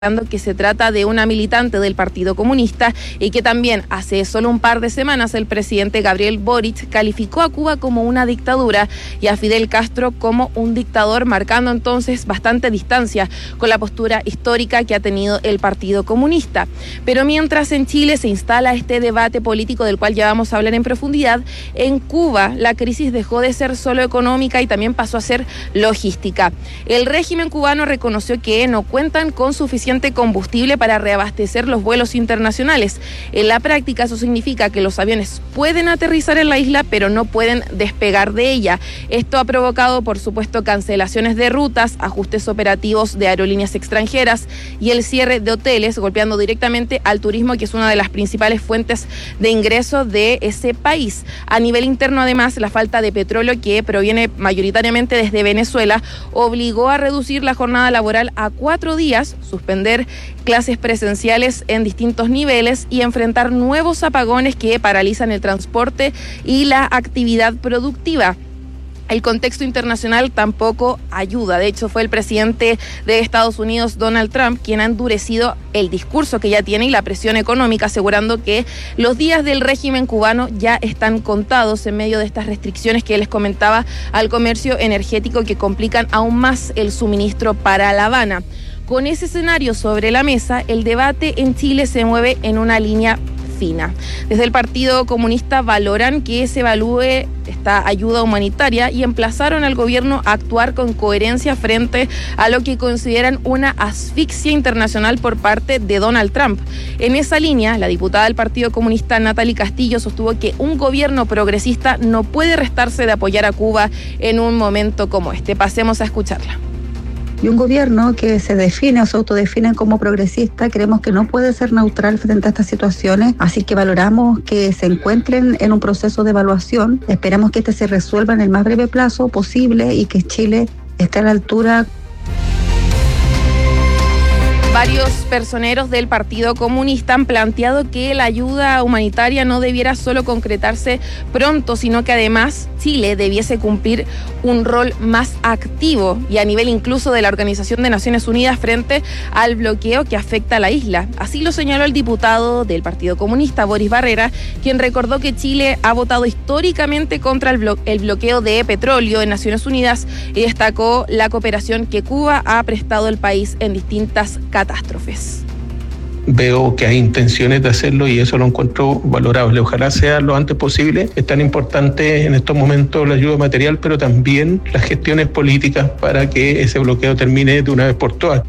que se trata de una militante del Partido Comunista y que también hace solo un par de semanas el presidente Gabriel Boric calificó a Cuba como una dictadura y a Fidel Castro como un dictador, marcando entonces bastante distancia con la postura histórica que ha tenido el Partido Comunista. Pero mientras en Chile se instala este debate político del cual ya vamos a hablar en profundidad, en Cuba la crisis dejó de ser solo económica y también pasó a ser logística. El régimen cubano reconoció que no cuentan con suficiente combustible para reabastecer los vuelos internacionales. En la práctica eso significa que los aviones pueden aterrizar en la isla pero no pueden despegar de ella. Esto ha provocado, por supuesto, cancelaciones de rutas, ajustes operativos de aerolíneas extranjeras y el cierre de hoteles, golpeando directamente al turismo, que es una de las principales fuentes de ingreso de ese país. A nivel interno, además, la falta de petróleo, que proviene mayoritariamente desde Venezuela, obligó a reducir la jornada laboral a 4 días, suspender clases presenciales en distintos niveles y enfrentar nuevos apagones que paralizan el transporte y la actividad productiva. El contexto internacional tampoco ayuda. De hecho, fue el presidente de Estados Unidos, Donald Trump, quien ha endurecido el discurso que ya tiene y la presión económica, asegurando que los días del régimen cubano ya están contados en medio de estas restricciones que les comentaba al comercio energético, que complican aún más el suministro para La Habana. Con ese escenario sobre la mesa, el debate en Chile se mueve en una línea fina. Desde el Partido Comunista valoran que se evalúe esta ayuda humanitaria y emplazaron al gobierno a actuar con coherencia frente a lo que consideran una asfixia internacional por parte de Donald Trump. En esa línea, la diputada del Partido Comunista, Natalie Castillo, sostuvo que un gobierno progresista no puede restarse de apoyar a Cuba en un momento como este. Pasemos a escucharla. Y un gobierno que se define o se autodefine como progresista, creemos que no puede ser neutral frente a estas situaciones, así que valoramos que se encuentren en un proceso de evaluación. Esperamos que este se resuelva en el más breve plazo posible y que Chile esté a la altura. Varios personeros del Partido Comunista han planteado que la ayuda humanitaria no debiera solo concretarse pronto, sino que además Chile debiese cumplir un rol más activo y a nivel incluso de la Organización de Naciones Unidas frente al bloqueo que afecta a la isla. Así lo señaló el diputado del Partido Comunista, Boris Barrera, quien recordó que Chile ha votado históricamente contra el bloqueo de petróleo en Naciones Unidas y destacó la cooperación que Cuba ha prestado al país en distintas catástrofes. Veo que hay intenciones de hacerlo y eso lo encuentro valorable. Ojalá sea lo antes posible. Es tan importante en estos momentos la ayuda material, pero también las gestiones políticas para que ese bloqueo termine de una vez por todas.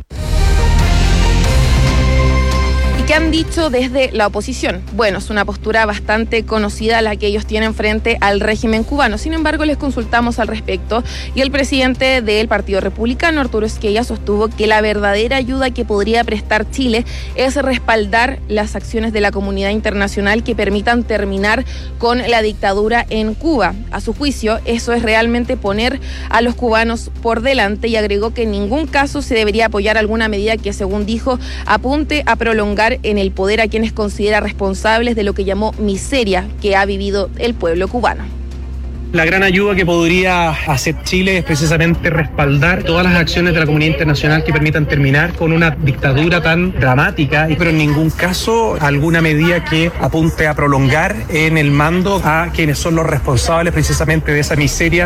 ¿Qué han dicho desde la oposición? Bueno, es una postura bastante conocida la que ellos tienen frente al régimen cubano. Sin embargo, les consultamos al respecto y el presidente del Partido Republicano, Arturo Esquella, sostuvo que la verdadera ayuda que podría prestar Chile es respaldar las acciones de la comunidad internacional que permitan terminar con la dictadura en Cuba. A su juicio, eso es realmente poner a los cubanos por delante y agregó que en ningún caso se debería apoyar alguna medida que, según dijo, apunte a prolongar en el poder a quienes considera responsables de lo que llamó miseria que ha vivido el pueblo cubano. La gran ayuda que podría hacer Chile es precisamente respaldar todas las acciones de la comunidad internacional que permitan terminar con una dictadura tan dramática, pero en ningún caso alguna medida que apunte a prolongar en el mando a quienes son los responsables precisamente de esa miseria.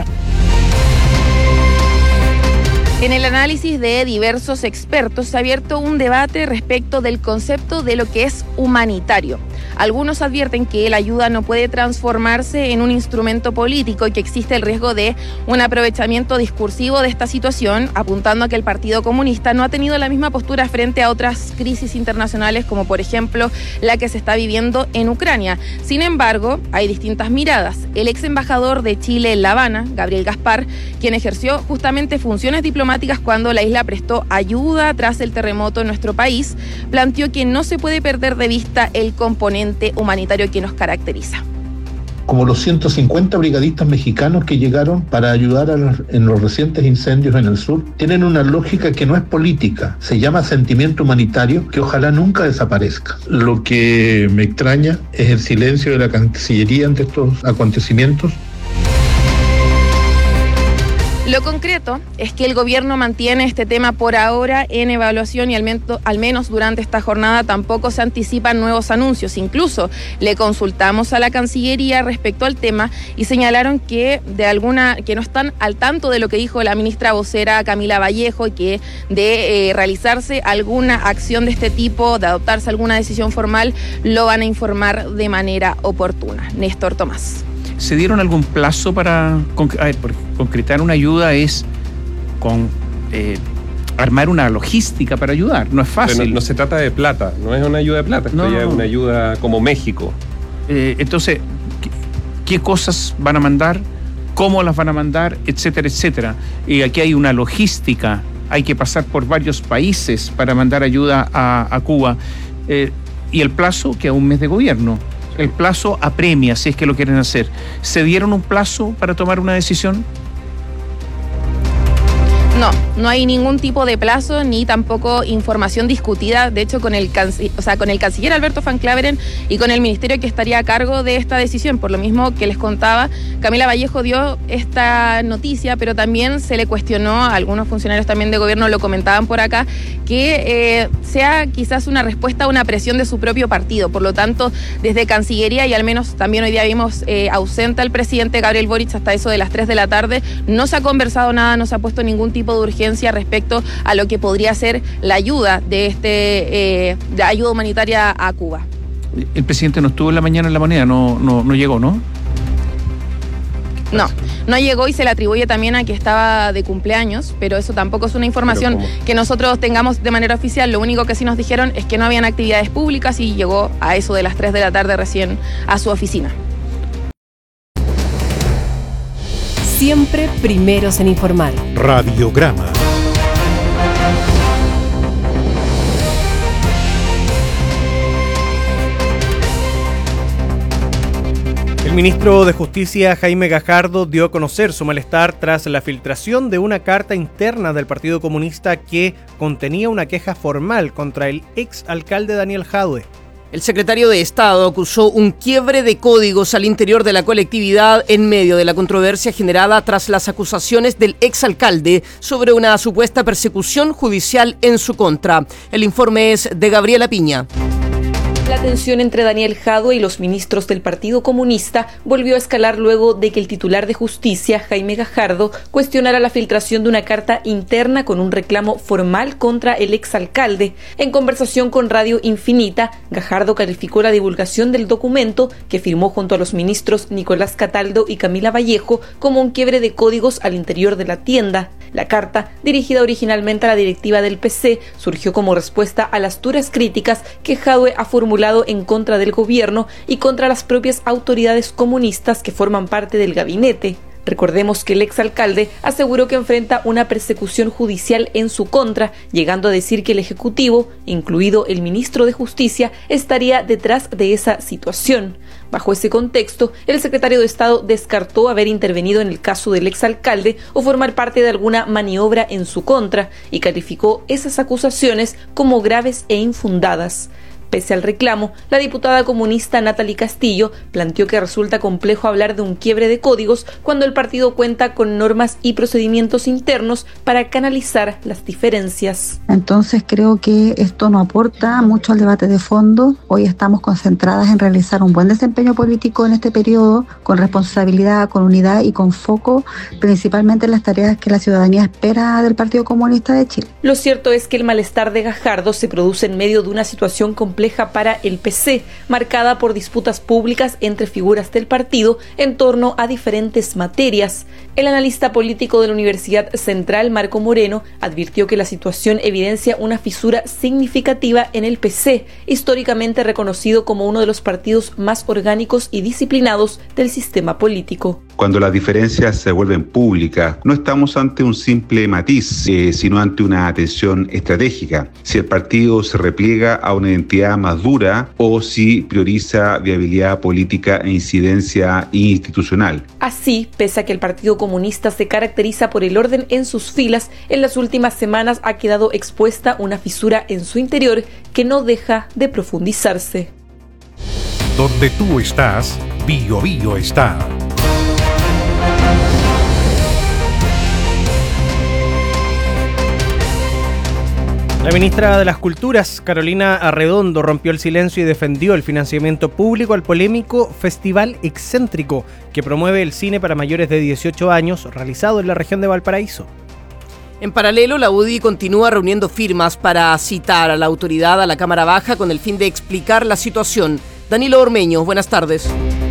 En el análisis de diversos expertos se ha abierto un debate respecto del concepto de lo que es humanitario. Algunos advierten que la ayuda no puede transformarse en un instrumento político y que existe el riesgo de un aprovechamiento discursivo de esta situación, apuntando a que el Partido Comunista no ha tenido la misma postura frente a otras crisis internacionales, como por ejemplo la que se está viviendo en Ucrania. Sin embargo, hay distintas miradas. El ex embajador de Chile en La Habana, Gabriel Gaspar, quien ejerció justamente funciones diplomáticas cuando la isla prestó ayuda tras el terremoto en nuestro país, planteó que no se puede perder de vista el componente humanitario que nos caracteriza. Como los 150 brigadistas mexicanos que llegaron para ayudar en los recientes incendios en el sur, tienen una lógica que no es política, se llama sentimiento humanitario, que ojalá nunca desaparezca. Lo que me extraña es el silencio de la Cancillería ante estos acontecimientos. Lo concreto es que el gobierno mantiene este tema por ahora en evaluación y al menos durante esta jornada tampoco se anticipan nuevos anuncios. Incluso le consultamos a la Cancillería respecto al tema y señalaron que no están al tanto de lo que dijo la ministra vocera Camila Vallejo y que de realizarse alguna acción de este tipo, de adoptarse alguna decisión formal, lo van a informar de manera oportuna. Néstor Tomás. ¿Se dieron algún plazo para concretar una ayuda? Es armar una logística para ayudar, no es fácil. Pero no se trata de plata, no es una ayuda de plata, esto ya es una ayuda como México. Entonces, ¿qué cosas van a mandar? ¿Cómo las van a mandar? Etcétera, etcétera. Y aquí hay una logística, hay que pasar por varios países para mandar ayuda a Cuba. Y el plazo, que a un mes de gobierno. El plazo apremia, si es que lo quieren hacer. ¿Se dieron un plazo para tomar una decisión? No hay ningún tipo de plazo ni tampoco información discutida, de hecho con el canciller Alberto Van Claveren y con el ministerio que estaría a cargo de esta decisión. Por lo mismo que les contaba, Camila Vallejo dio esta noticia, pero también se le cuestionó, a algunos funcionarios también de gobierno lo comentaban por acá, que sea quizás una respuesta a una presión de su propio partido. Por lo tanto, desde Cancillería, y al menos también hoy día vimos ausente al presidente Gabriel Boric hasta eso de las 3 de la tarde, no se ha conversado nada, no se ha puesto ningún tipo de urgencia respecto a lo que podría ser la ayuda de ayuda humanitaria a Cuba. El presidente no estuvo en la mañana en La Moneda, no llegó, ¿no? No llegó y se le atribuye también a que estaba de cumpleaños, pero eso tampoco es una información que nosotros tengamos de manera oficial. Lo único que sí nos dijeron es que no habían actividades públicas y llegó a eso de las 3 de la tarde recién a su oficina. Siempre primeros en informar. Radiograma. El ministro de Justicia, Jaime Gajardo, dio a conocer su malestar tras la filtración de una carta interna del Partido Comunista que contenía una queja formal contra el exalcalde Daniel Jadue. El secretario de Estado acusó un quiebre de códigos al interior de la colectividad en medio de la controversia generada tras las acusaciones del exalcalde sobre una supuesta persecución judicial en su contra. El informe es de Gabriela Piña. La tensión entre Daniel Jadue y los ministros del Partido Comunista volvió a escalar luego de que el titular de Justicia, Jaime Gajardo, cuestionara la filtración de una carta interna con un reclamo formal contra el exalcalde. En conversación con Radio Infinita, Gajardo calificó la divulgación del documento, que firmó junto a los ministros Nicolás Cataldo y Camila Vallejo, como un quiebre de códigos al interior de la tienda. La carta, dirigida originalmente a la directiva del PC, surgió como respuesta a las duras críticas que Jadue ha formulado en contra del gobierno y contra las propias autoridades comunistas que forman parte del gabinete. Recordemos que el exalcalde aseguró que enfrenta una persecución judicial en su contra, llegando a decir que el Ejecutivo, incluido el ministro de Justicia, estaría detrás de esa situación. Bajo ese contexto, el secretario de Estado descartó haber intervenido en el caso del exalcalde o formar parte de alguna maniobra en su contra y calificó esas acusaciones como graves e infundadas. Pese al reclamo, la diputada comunista Natalie Castillo planteó que resulta complejo hablar de un quiebre de códigos cuando el partido cuenta con normas y procedimientos internos para canalizar las diferencias. Entonces creo que esto no aporta mucho al debate de fondo. Hoy estamos concentradas en realizar un buen desempeño político en este periodo, con responsabilidad, con unidad y con foco principalmente en las tareas que la ciudadanía espera del Partido Comunista de Chile. Lo cierto es que el malestar de Gajardo se produce en medio de una situación compleja para el PC, marcada por disputas públicas entre figuras del partido en torno a diferentes materias. El analista político de la Universidad Central, Marco Moreno, advirtió que la situación evidencia una fisura significativa en el PC, históricamente reconocido como uno de los partidos más orgánicos y disciplinados del sistema político. Cuando las diferencias se vuelven públicas, no estamos ante un simple matiz, sino ante una tensión estratégica. Si el partido se repliega a una identidad más dura o si prioriza viabilidad política e incidencia institucional. Así, pese a que el Partido Comunista se caracteriza por el orden en sus filas, en las últimas semanas ha quedado expuesta una fisura en su interior que no deja de profundizarse. Donde tú estás, Bio Bio está. La ministra de las Culturas, Carolina Arredondo, rompió el silencio y defendió el financiamiento público al polémico Festival Excéntrico, que promueve el cine para mayores de 18 años, realizado en la región de Valparaíso. En paralelo, la UDI continúa reuniendo firmas para citar a la autoridad a la Cámara Baja con el fin de explicar la situación. Danilo Ormeño, buenas tardes.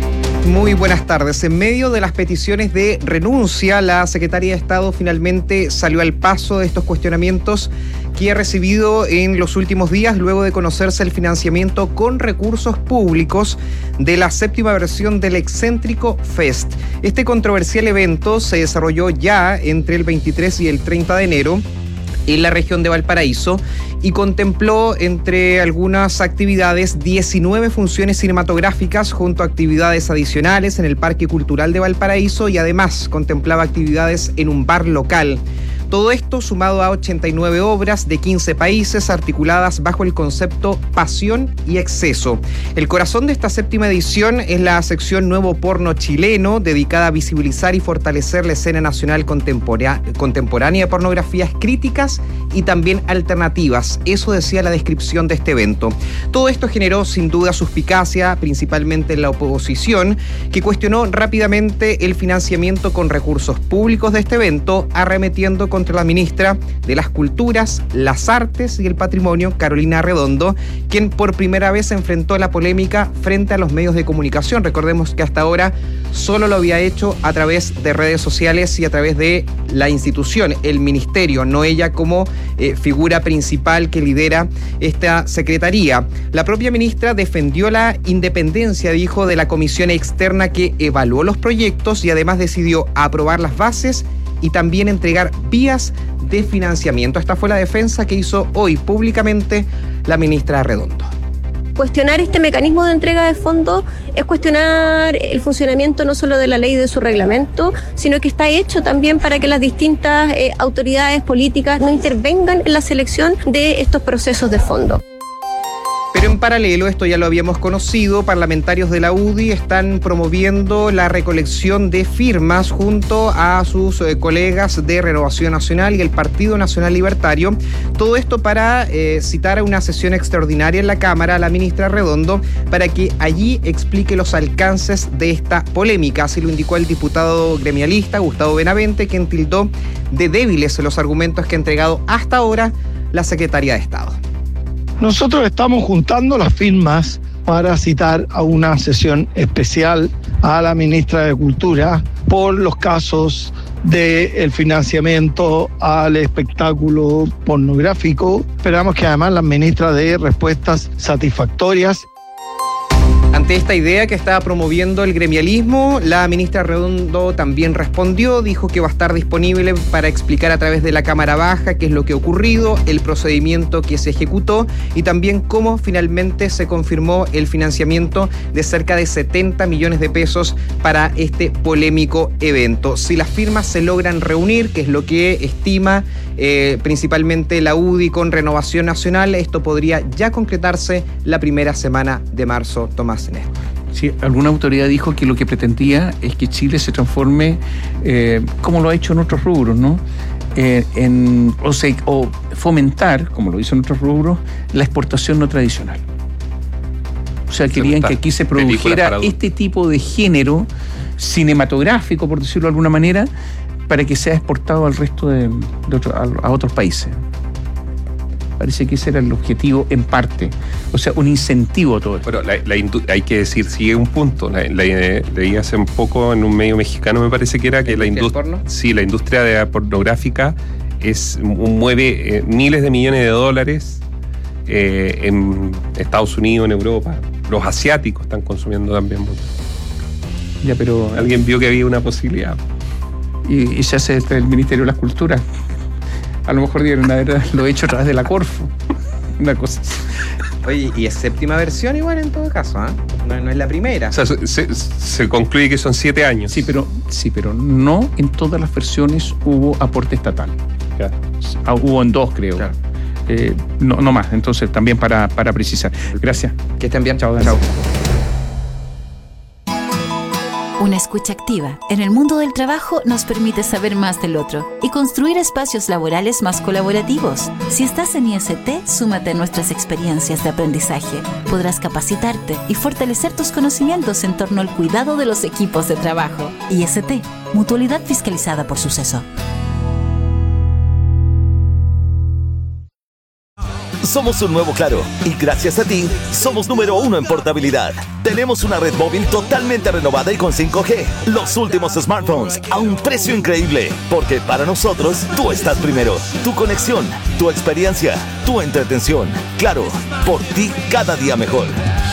Muy buenas tardes. En medio de las peticiones de renuncia, la Secretaría de Estado finalmente salió al paso de estos cuestionamientos que ha recibido en los últimos días luego de conocerse el financiamiento con recursos públicos de la 7ª versión del Excéntrico Fest. Este controversial evento se desarrolló ya entre el 23 y el 30 de enero en la región de Valparaíso y contempló, entre algunas actividades, 19 funciones cinematográficas junto a actividades adicionales en el Parque Cultural de Valparaíso y además contemplaba actividades en un bar local. Todo esto sumado a 89 obras de 15 países articuladas bajo el concepto Pasión y Exceso. El corazón de esta 7ª edición es la sección Nuevo Porno Chileno, dedicada a visibilizar y fortalecer la escena nacional contemporánea de pornografías críticas y también alternativas. Eso decía la descripción de este evento. Todo esto generó sin duda suspicacia, principalmente en la oposición, que cuestionó rápidamente el financiamiento con recursos públicos de este evento, arremetiendo contra la ministra de las Culturas, las Artes y el Patrimonio, Carolina Arredondo, quien por primera vez enfrentó la polémica frente a los medios de comunicación. Recordemos que hasta ahora solo lo había hecho a través de redes sociales y a través de la institución, el ministerio, no ella como figura principal que lidera esta secretaría. La propia ministra defendió la independencia, dijo, de la comisión externa que evaluó los proyectos y además decidió aprobar las bases y también entregar vías de financiamiento. Esta fue la defensa que hizo hoy públicamente la ministra Arredondo. Cuestionar este mecanismo de entrega de fondos es cuestionar el funcionamiento no solo de la ley y de su reglamento, sino que está hecho también para que las distintas autoridades políticas no intervengan en la selección de estos procesos de fondo. Pero en paralelo, esto ya lo habíamos conocido, parlamentarios de la UDI están promoviendo la recolección de firmas junto a sus colegas de Renovación Nacional y el Partido Nacional Libertario. Todo esto para citar a una sesión extraordinaria en la Cámara a la ministra Arredondo para que allí explique los alcances de esta polémica. Así lo indicó el diputado gremialista Gustavo Benavente, quien tildó de débiles los argumentos que ha entregado hasta ahora la Secretaría de Estado. Nosotros estamos juntando las firmas para citar a una sesión especial a la ministra de Cultura por los casos del financiamiento al espectáculo pornográfico. Esperamos que además la ministra dé respuestas satisfactorias. Ante esta idea que estaba promoviendo el gremialismo, la ministra Arredondo también respondió, dijo que va a estar disponible para explicar a través de la Cámara Baja qué es lo que ha ocurrido, el procedimiento que se ejecutó y también cómo finalmente se confirmó el financiamiento de cerca de 70 millones de pesos para este polémico evento. Si las firmas se logran reunir, que es lo que estima principalmente la UDI con Renovación Nacional, esto podría ya concretarse la primera semana de marzo. Tomás Néstor. Sí, alguna autoridad dijo que lo que pretendía es que Chile se transforme, como lo ha hecho en otros rubros, ¿no? O fomentar, como lo hizo en otros rubros, la exportación no tradicional. O sea, querían que aquí se produjera este tipo de género cinematográfico, por decirlo de alguna manera, para que sea exportado al resto a otros países. Parece que ese era el objetivo en parte. O sea, un incentivo a todo esto. Bueno, hay que decir, sigue un punto. Leí hace un poco en un medio mexicano, me parece que era que la industria pornográfica mueve miles de millones de dólares en Estados Unidos, en Europa. Los asiáticos están consumiendo también mucho. Ya, pero alguien vio que había una posibilidad. Y se hace desde el Ministerio de las Culturas. A lo mejor dieron lo hecho a través de la Corfo. Una cosa así. Oye, y es 7ª versión igual en todo caso, ¿eh? No es la primera. O sea, se concluye que son 7 años. Sí, pero no en todas las versiones hubo aporte estatal. Claro. Hubo en 2, creo. Claro. No más, entonces también para precisar. Gracias. Que estén bien. Chao. Una escucha activa en el mundo del trabajo nos permite saber más del otro y construir espacios laborales más colaborativos. Si estás en IST, súmate a nuestras experiencias de aprendizaje. Podrás capacitarte y fortalecer tus conocimientos en torno al cuidado de los equipos de trabajo. IST, Mutualidad fiscalizada por Suceso. Somos un nuevo Claro y gracias a ti somos número 1 en portabilidad. Tenemos una red móvil totalmente renovada y con 5G. Los últimos smartphones a un precio increíble. Porque para nosotros tú estás primero. Tu conexión, tu experiencia, tu entretención. Claro, por ti cada día mejor.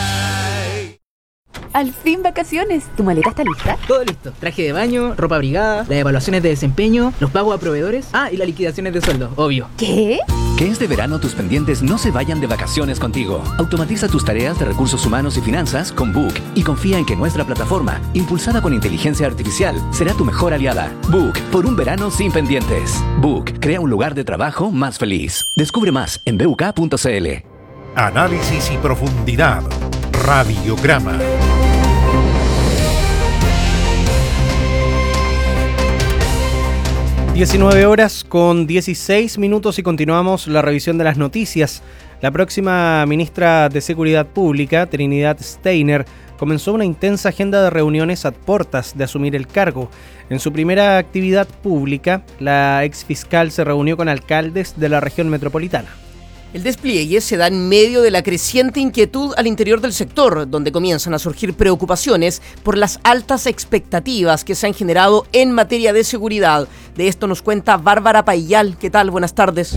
Al fin vacaciones. ¿Tu maleta está lista? Todo listo. Traje de baño, ropa abrigada, las evaluaciones de desempeño, los pagos a proveedores. Y las liquidaciones de sueldo, obvio. ¿Qué? Que este verano tus pendientes no se vayan de vacaciones contigo. Automatiza tus tareas de recursos humanos y finanzas con Book y confía en que nuestra plataforma, impulsada con inteligencia artificial, será tu mejor aliada. Book, por un verano sin pendientes. Book, crea un lugar de trabajo más feliz. Descubre más en buk.cl. Análisis y profundidad. Radiograma. (19:16) y continuamos la revisión de las noticias. La próxima ministra de Seguridad Pública, Trinidad Steiner, comenzó una intensa agenda de reuniones a puertas de asumir el cargo. En su primera actividad pública, la exfiscal se reunió con alcaldes de la región metropolitana. El despliegue se da en medio de la creciente inquietud al interior del sector, donde comienzan a surgir preocupaciones por las altas expectativas que se han generado en materia de seguridad. De esto nos cuenta Bárbara Paillal. ¿Qué tal? Buenas tardes.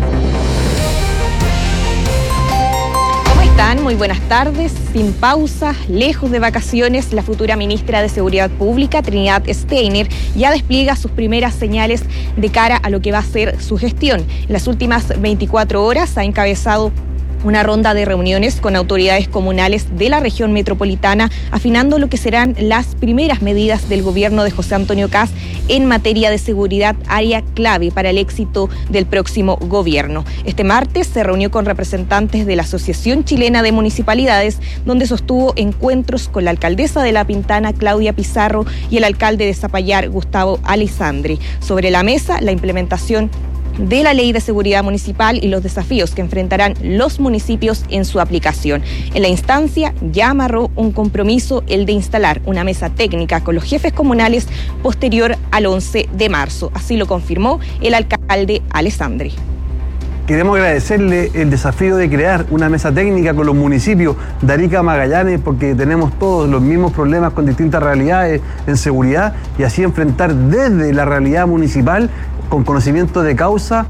¿Cómo están? Muy buenas tardes. Sin pausa, lejos de vacaciones, la futura ministra de Seguridad Pública, Trinidad Steiner, ya despliega sus primeras señales de cara a lo que va a ser su gestión. En las últimas 24 horas ha encabezado una ronda de reuniones con autoridades comunales de la región metropolitana, afinando lo que serán las primeras medidas del gobierno de José Antonio Kast en materia de seguridad, área clave para el éxito del próximo gobierno. Este martes se reunió con representantes de la Asociación Chilena de Municipalidades, donde sostuvo encuentros con la alcaldesa de La Pintana, Claudia Pizarro, y el alcalde de Zapallar, Gustavo Alessandri. Sobre la mesa, la implementación de la Ley de Seguridad Municipal y los desafíos que enfrentarán los municipios en su aplicación. En la instancia ya amarró un compromiso, el de instalar una mesa técnica con los jefes comunales posterior al 11 de marzo. Así lo confirmó el alcalde Alessandri. Queremos agradecerle el desafío de crear una mesa técnica con los municipios de Arica, Magallanes, porque tenemos todos los mismos problemas con distintas realidades en seguridad y así enfrentar desde la realidad municipal con conocimiento de causa.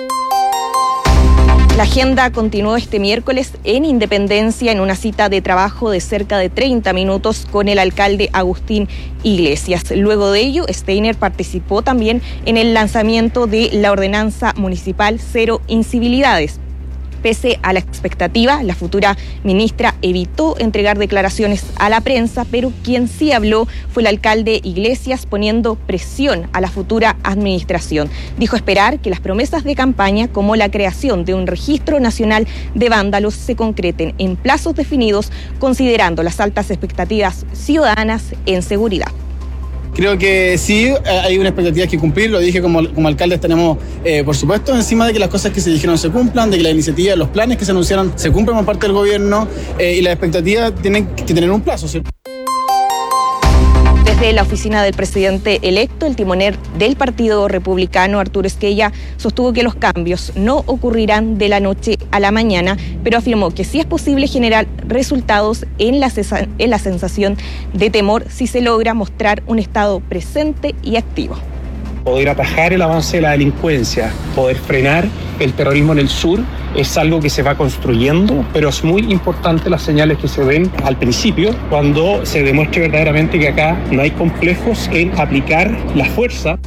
La agenda continuó este miércoles en Independencia en una cita de trabajo de cerca de 30 minutos con el alcalde Agustín Iglesias. Luego de ello, Steiner participó también en el lanzamiento de la ordenanza municipal Cero Incivilidades. Pese a la expectativa, la futura ministra evitó entregar declaraciones a la prensa, pero quien sí habló fue el alcalde Iglesias, poniendo presión a la futura administración. Dijo esperar que las promesas de campaña, como la creación de un registro nacional de vándalos, se concreten en plazos definidos, considerando las altas expectativas ciudadanas en seguridad. Creo que sí, hay una expectativa que cumplir, lo dije como alcaldes tenemos, por supuesto, encima de que las cosas que se dijeron se cumplan, de que las iniciativas, los planes que se anunciaron se cumplan por parte del gobierno y las expectativas tienen que tener un plazo, ¿cierto? Desde la oficina del presidente electo, el timonel del Partido Republicano, Arturo Esquella, sostuvo que los cambios no ocurrirán de la noche a la mañana, pero afirmó que sí es posible generar resultados en la sensación de temor si se logra mostrar un Estado presente y activo. Poder atajar el avance de la delincuencia, poder frenar el terrorismo en el sur, es algo que se va construyendo, pero es muy importante las señales que se ven al principio, cuando se demuestre verdaderamente que acá no hay complejos en aplicar la fuerza.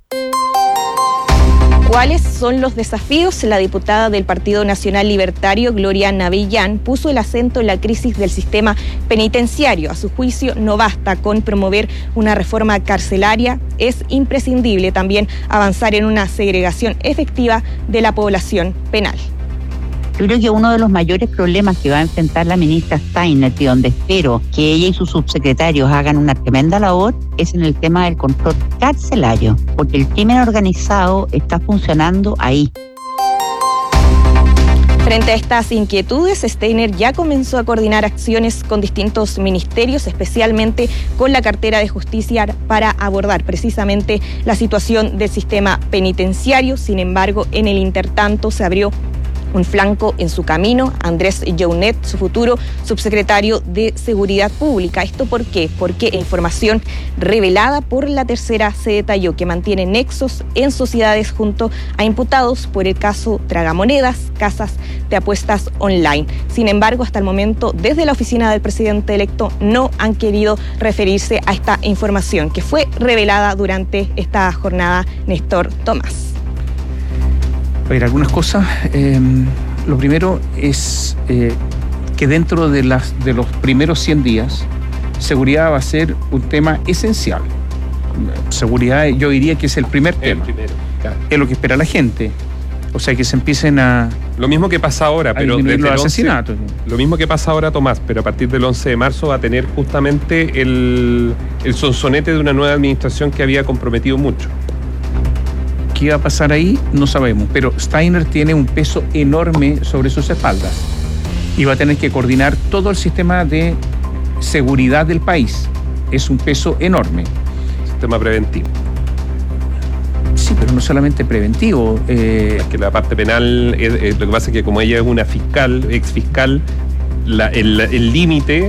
¿Cuáles son los desafíos? La diputada del Partido Nacional Libertario, Gloria Navellán, puso el acento en la crisis del sistema penitenciario. A su juicio, no basta con promover una reforma carcelaria, es imprescindible también avanzar en una segregación efectiva de la población penal. Yo creo que uno de los mayores problemas que va a enfrentar la ministra Steiner, y donde espero que ella y sus subsecretarios hagan una tremenda labor, es en el tema del control carcelario, porque el crimen organizado está funcionando ahí. Frente a estas inquietudes, Steiner ya comenzó a coordinar acciones con distintos ministerios, especialmente con la cartera de Justicia, para abordar precisamente la situación del sistema penitenciario. Sin embargo, en el intertanto se abrió un flanco en su camino Andrés Jounet, su futuro subsecretario de Seguridad Pública. ¿Esto por qué? Porque información revelada por la Tercera se detalló que mantiene nexos en sociedades junto a imputados por el caso Tragamonedas, casas de apuestas online. Sin embargo, hasta el momento, desde la oficina del presidente electo no han querido referirse a esta información que fue revelada durante esta jornada. Néstor Tomás. A ver, algunas cosas. Lo primero es que dentro de los primeros 100 días, seguridad va a ser un tema esencial. Seguridad, yo diría que es el primer tema. Claro. Es lo que espera la gente. O sea, que se empiecen a... Lo mismo que pasa ahora, pero desde los el asesinatos. Lo mismo que pasa ahora, Tomás, pero a partir del 11 de marzo va a tener justamente el sonsonete de una nueva administración que había comprometido mucho. ¿Qué va a pasar ahí? No sabemos, pero Steiner tiene un peso enorme sobre sus espaldas y va a tener que coordinar todo el sistema de seguridad del país. Es un peso enorme. Sistema preventivo. Sí, pero no solamente preventivo. Es que la parte penal, lo que pasa es que como ella es una fiscal, ex fiscal, el límite...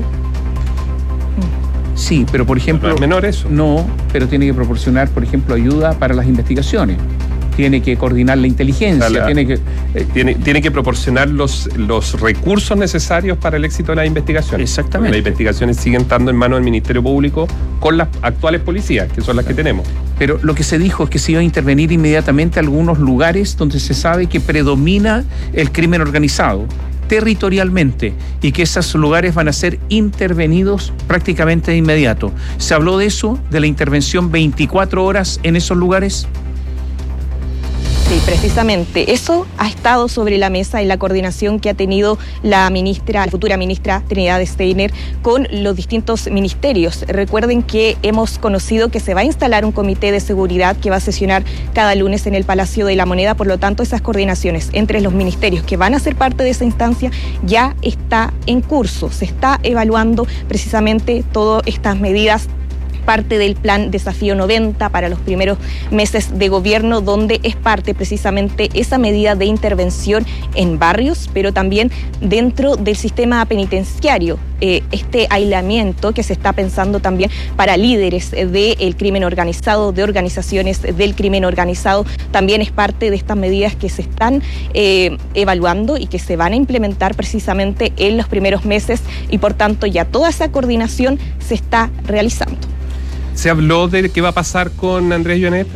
Sí, pero por ejemplo... ¿No es menor eso? No, pero tiene que proporcionar, por ejemplo, ayuda para las investigaciones. Tiene que coordinar la inteligencia, tiene que proporcionar los recursos necesarios para el éxito de las investigaciones. Exactamente. Las investigaciones siguen estando en manos del Ministerio Público con las actuales policías, que son las que tenemos. Pero lo que se dijo es que se iba a intervenir inmediatamente a algunos lugares donde se sabe que predomina el crimen organizado territorialmente y que esos lugares van a ser intervenidos prácticamente de inmediato. ¿Se habló de eso, de la intervención 24 horas en esos lugares? Sí, precisamente. Eso ha estado sobre la mesa en la coordinación que ha tenido la futura ministra Trinidad Steiner con los distintos ministerios. Recuerden que hemos conocido que se va a instalar un comité de seguridad que va a sesionar cada lunes en el Palacio de la Moneda. Por lo tanto, esas coordinaciones entre los ministerios que van a ser parte de esa instancia ya está en curso. Se está evaluando precisamente todas estas medidas, parte del plan Desafío 90 para los primeros meses de gobierno, donde es parte precisamente esa medida de intervención en barrios, pero también dentro del sistema penitenciario. Este aislamiento que se está pensando también para líderes del crimen organizado, de organizaciones del crimen organizado, también es parte de estas medidas que se están evaluando y que se van a implementar precisamente en los primeros meses, y por tanto ya toda esa coordinación se está realizando. ¿Se habló de qué va a pasar con Andrés Jounet?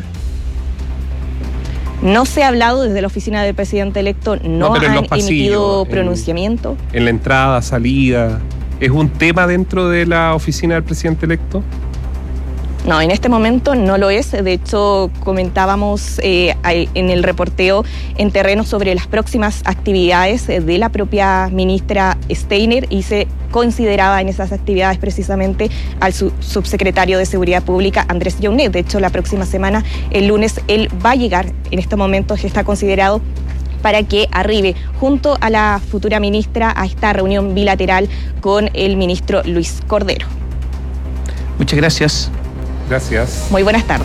No se ha hablado desde la oficina del presidente electo, no han emitido pronunciamiento. En la entrada, salida, ¿es un tema dentro de la oficina del presidente electo? No, en este momento no lo es. De hecho, comentábamos en el reporteo en terreno sobre las próximas actividades de la propia ministra Steiner, y se consideraba en esas actividades precisamente al subsecretario de Seguridad Pública, Andrés Jounet. De hecho, la próxima semana, el lunes, él va a llegar. En este momento está considerado para que arribe junto a la futura ministra a esta reunión bilateral con el ministro Luis Cordero. Muchas gracias. Gracias. Muy buenas tardes.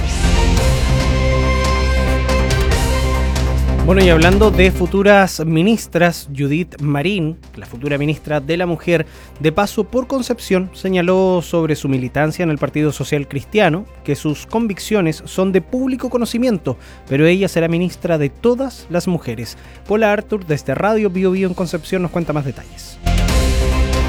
Bueno, y hablando de futuras ministras, Judith Marín, la futura ministra de la Mujer, de paso por Concepción, señaló sobre su militancia en el Partido Social Cristiano que sus convicciones son de público conocimiento, pero ella será ministra de todas las mujeres. Paula Artur, desde Radio Bio Bio en Concepción, nos cuenta más detalles. En medio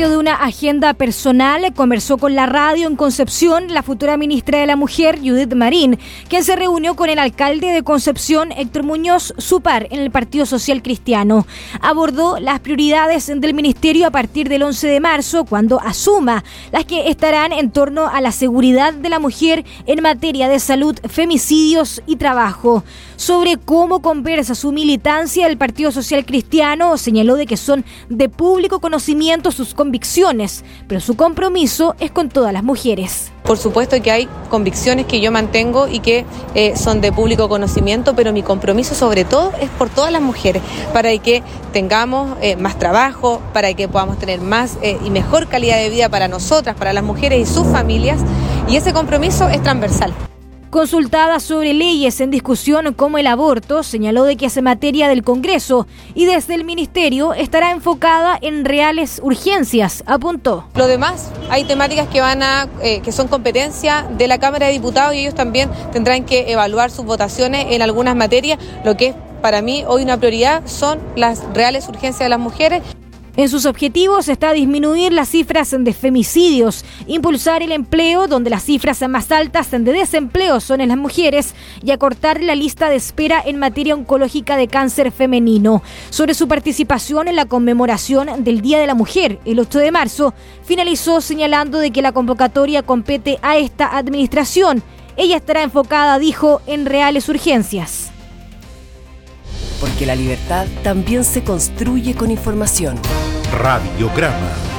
medio de una agenda personal, conversó con la radio en Concepción la futura ministra de la Mujer, Judith Marín, quien se reunió con el alcalde de Concepción, Héctor Muñoz, su par en el Partido Social Cristiano. Abordó las prioridades del ministerio a partir del 11 de marzo, cuando asuma las que estarán en torno a la seguridad de la mujer en materia de salud, femicidios y trabajo. Sobre cómo conversa su militancia del Partido Social Cristiano, señaló de que son de público conocimiento sus convicciones, pero su compromiso es con todas las mujeres. Por supuesto que hay convicciones que yo mantengo y que son de público conocimiento, pero mi compromiso sobre todo es por todas las mujeres, para que tengamos más trabajo, para que podamos tener más y mejor calidad de vida para nosotras, para las mujeres y sus familias, y ese compromiso es transversal. Consultada sobre leyes en discusión como el aborto, señaló de que es materia del Congreso y desde el Ministerio estará enfocada en reales urgencias, apuntó. Lo demás, hay temáticas que son competencia de la Cámara de Diputados y ellos también tendrán que evaluar sus votaciones en algunas materias. Lo que es para mí hoy una prioridad son las reales urgencias de las mujeres. En sus objetivos está disminuir las cifras de femicidios, impulsar el empleo, donde las cifras más altas de desempleo son en las mujeres, y acortar la lista de espera en materia oncológica de cáncer femenino. Sobre su participación en la conmemoración del Día de la Mujer, el 8 de marzo, finalizó señalando de que la convocatoria compete a esta administración. Ella estará enfocada, dijo, en reales urgencias. Porque la libertad también se construye con información. Radiograma.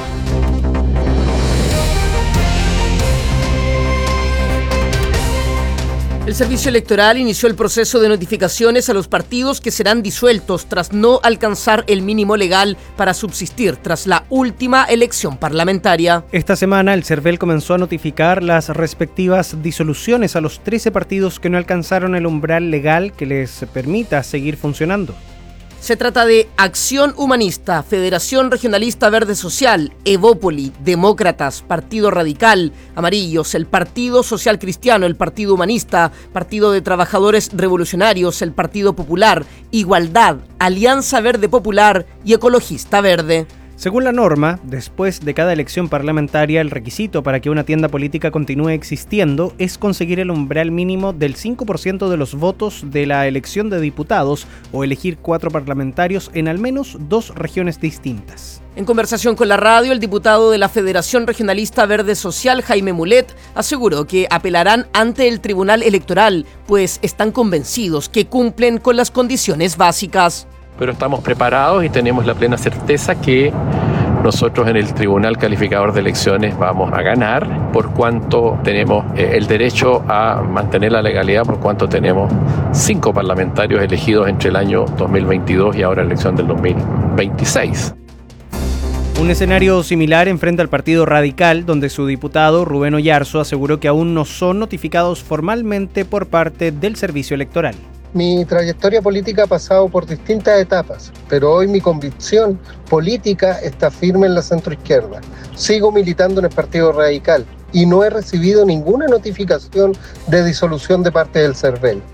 El Servicio Electoral inició el proceso de notificaciones a los partidos que serán disueltos tras no alcanzar el mínimo legal para subsistir tras la última elección parlamentaria. Esta semana el CERVEL comenzó a notificar las respectivas disoluciones a los 13 partidos que no alcanzaron el umbral legal que les permita seguir funcionando. Se trata de Acción Humanista, Federación Regionalista Verde Social, Evópoli, Demócratas, Partido Radical, Amarillos, el Partido Social Cristiano, el Partido Humanista, Partido de Trabajadores Revolucionarios, el Partido Popular, Igualdad, Alianza Verde Popular y Ecologista Verde. Según la norma, después de cada elección parlamentaria, el requisito para que una tienda política continúe existiendo es conseguir el umbral mínimo del 5% de los votos de la elección de diputados o elegir 4 parlamentarios en al menos 2 regiones distintas. En conversación con la radio, el diputado de la Federación Regionalista Verde Social, Jaime Mulet, aseguró que apelarán ante el Tribunal Electoral, pues están convencidos que cumplen con las condiciones básicas. Pero estamos preparados y tenemos la plena certeza que nosotros en el Tribunal Calificador de Elecciones vamos a ganar, por cuanto tenemos el derecho a mantener la legalidad, por cuanto tenemos 5 parlamentarios elegidos entre el año 2022 y ahora la elección del 2026. Un escenario similar enfrenta al Partido Radical, donde su diputado Rubén Oyarzo aseguró que aún no son notificados formalmente por parte del Servicio Electoral. Mi trayectoria política ha pasado por distintas etapas, pero hoy mi convicción política está firme en la centroizquierda. Sigo militando en el Partido Radical y no he recibido ninguna notificación de disolución de parte del CERVEL.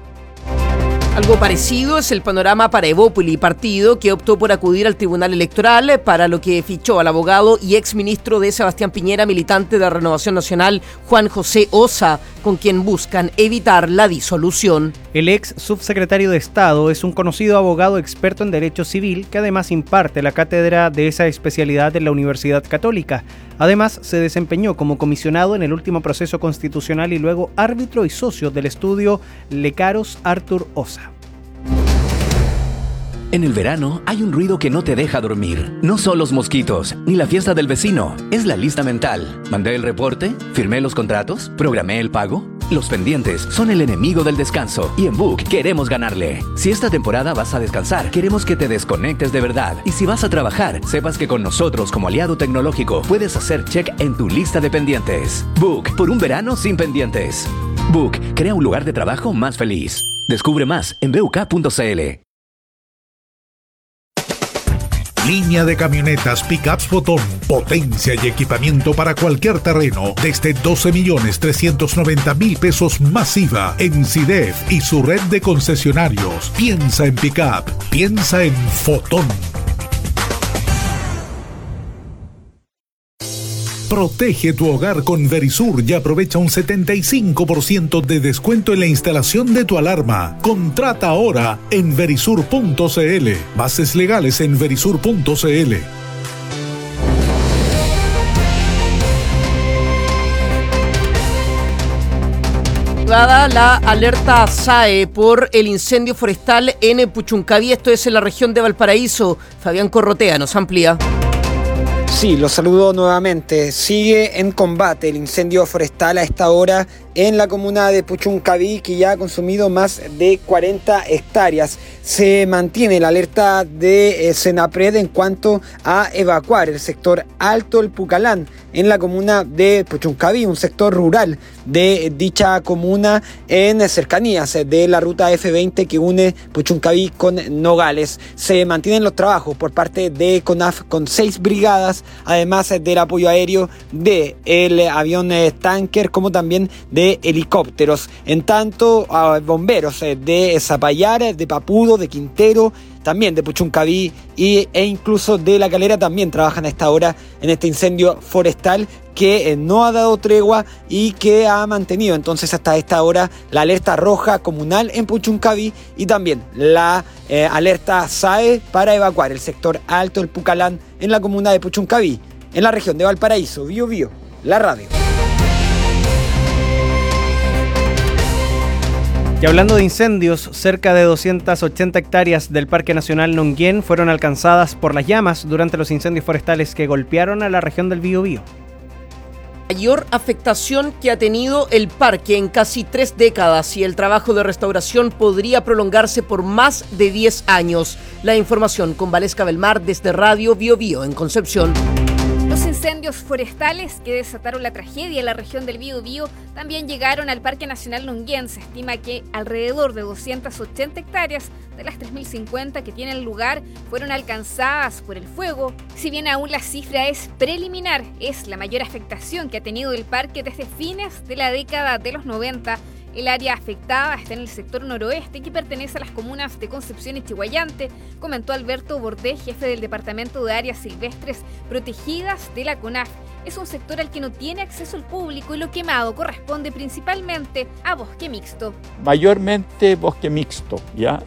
Algo parecido es el panorama para Evópoli, partido que optó por acudir al Tribunal Electoral, para lo que fichó al abogado y exministro de Sebastián Piñera, militante de Renovación Nacional, Juan José Osa, con quien buscan evitar la disolución. El ex subsecretario de Estado es un conocido abogado experto en Derecho Civil que además imparte la cátedra de esa especialidad en la Universidad Católica. Además, se desempeñó como comisionado en el último proceso constitucional y luego árbitro y socio del estudio Lecaros Artur Osa. En el verano hay un ruido que no te deja dormir. No son los mosquitos, ni la fiesta del vecino. Es la lista mental. ¿Mandé el reporte? ¿Firmé los contratos? ¿Programé el pago? Los pendientes son el enemigo del descanso y en Book queremos ganarle. Si esta temporada vas a descansar, queremos que te desconectes de verdad. Y si vas a trabajar, sepas que con nosotros como aliado tecnológico puedes hacer check en tu lista de pendientes. Book, por un verano sin pendientes. Book, crea un lugar de trabajo más feliz. Descubre más en buk.cl. Línea de camionetas Pickups Fotón, potencia y equipamiento para cualquier terreno, desde 12.390.000 pesos masiva en CIDEF y su red de concesionarios. Piensa en Pickup, piensa en Fotón. Protege tu hogar con Verisur y aprovecha un 75% de descuento en la instalación de tu alarma. Contrata ahora en verisur.cl. Bases legales en verisur.cl. Dada la alerta SAE por el incendio forestal en Puchuncaví, esto es en la región de Valparaíso. Fabián Corrotea nos amplía. Sí, los saludo nuevamente. Sigue en combate el incendio forestal a esta hora en la comuna de Puchuncaví, que ya ha consumido más de 40 hectáreas. Se mantiene la alerta de Senapred en cuanto a evacuar el sector Alto El Pucalán en la comuna de Puchuncaví, un sector rural de dicha comuna en cercanías de la ruta F20 que une Puchuncaví con Nogales. Se mantienen los trabajos por parte de CONAF con 6 brigadas, además del apoyo aéreo del avión tanker, como también de helicópteros. En tanto, bomberos de Zapallar, de Papudo, de Quintero, también de Puchuncaví e incluso de La Calera también trabajan a esta hora en este incendio forestal que no ha dado tregua y que ha mantenido entonces hasta esta hora la alerta roja comunal en Puchuncaví y también la alerta SAE para evacuar el sector Alto El Pucalán en la comuna de Puchuncaví, en la región de Valparaíso. Bio Bio, la radio. Y hablando de incendios, cerca de 280 hectáreas del Parque Nacional Nonguén fueron alcanzadas por las llamas durante los incendios forestales que golpearon a la región del Biobío. Mayor afectación que ha tenido el parque en casi 3 décadas y el trabajo de restauración podría prolongarse por más de 10 años. La información con Valesca Belmar desde Radio Biobío en Concepción. Los incendios forestales que desataron la tragedia en la región del Biobío también llegaron al Parque Nacional Nonguén. Se estima que alrededor de 280 hectáreas de las 3.050 que tienen lugar fueron alcanzadas por el fuego. Si bien aún la cifra es preliminar, es la mayor afectación que ha tenido el parque desde fines de la década de los 90. El área afectada está en el sector noroeste, que pertenece a las comunas de Concepción y Chihuayante, comentó Alberto Bordé, jefe del Departamento de Áreas Silvestres Protegidas de la CONAF. Es un sector al que no tiene acceso el público y lo quemado corresponde principalmente a bosque mixto. Mayormente bosque mixto, ¿ya?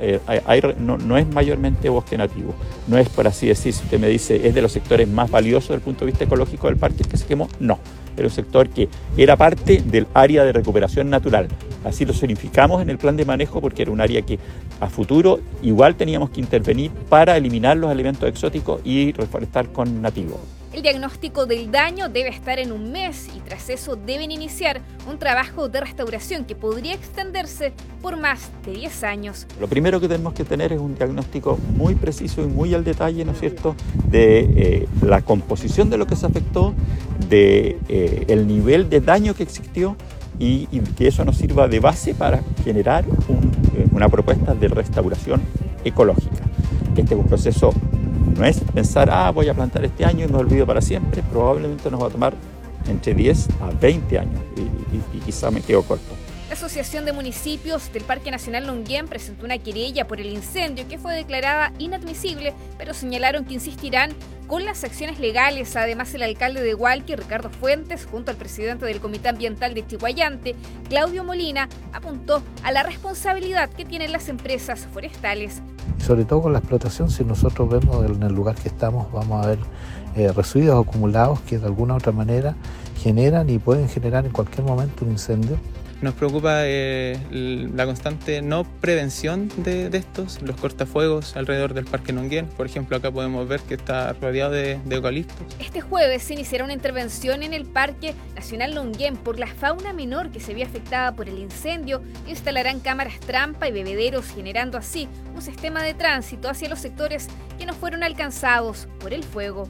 No es mayormente bosque nativo. No es, por así decir, si usted me dice, es de los sectores más valiosos desde el punto de vista ecológico del parque el que se quemó, no. Era un sector que era parte del área de recuperación natural. Así lo significamos en el plan de manejo porque era un área que a futuro igual teníamos que intervenir para eliminar los elementos exóticos y reforestar con nativos. El diagnóstico del daño debe estar en un mes y tras eso deben iniciar un trabajo de restauración que podría extenderse por más de 10 años. Lo primero que tenemos que tener es un diagnóstico muy preciso y muy al detalle, ¿no es cierto?, de la composición de lo que se afectó, de el nivel de daño que existió y que eso nos sirva de base para generar una propuesta de restauración ecológica. Este es un proceso. No es pensar, voy a plantar este año y me olvido para siempre. Probablemente nos va a tomar entre 10 a 20 años y quizá me quedo corto. La Asociación de Municipios del Parque Nacional Nonguén presentó una querella por el incendio que fue declarada inadmisible, pero señalaron que insistirán con las acciones legales. Además, el alcalde de Hualqui, Ricardo Fuentes, junto al presidente del Comité Ambiental de Chihuayante, Claudio Molina, apuntó a la responsabilidad que tienen las empresas forestales. Sobre todo con la explotación, si nosotros vemos en el lugar que estamos, vamos a ver residuos acumulados que de alguna u otra manera generan y pueden generar en cualquier momento un incendio. Nos preocupa la constante no prevención de estos, los cortafuegos alrededor del Parque Nonguén. Por ejemplo, acá podemos ver que está rodeado de eucaliptos. Este jueves se iniciará una intervención en el Parque Nacional Nonguén por la fauna menor que se vio afectada por el incendio. Instalarán cámaras trampa y bebederos, generando así un sistema de tránsito hacia los sectores que no fueron alcanzados por el fuego.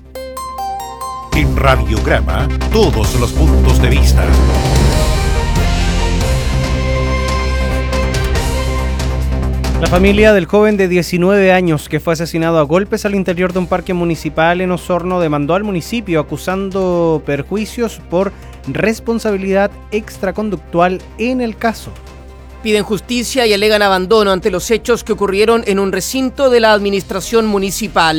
En Radiograma, todos los puntos de vista. La familia del joven de 19 años que fue asesinado a golpes al interior de un parque municipal en Osorno demandó al municipio acusando perjuicios por responsabilidad extraconductual en el caso. Piden justicia y alegan abandono ante los hechos que ocurrieron en un recinto de la administración municipal.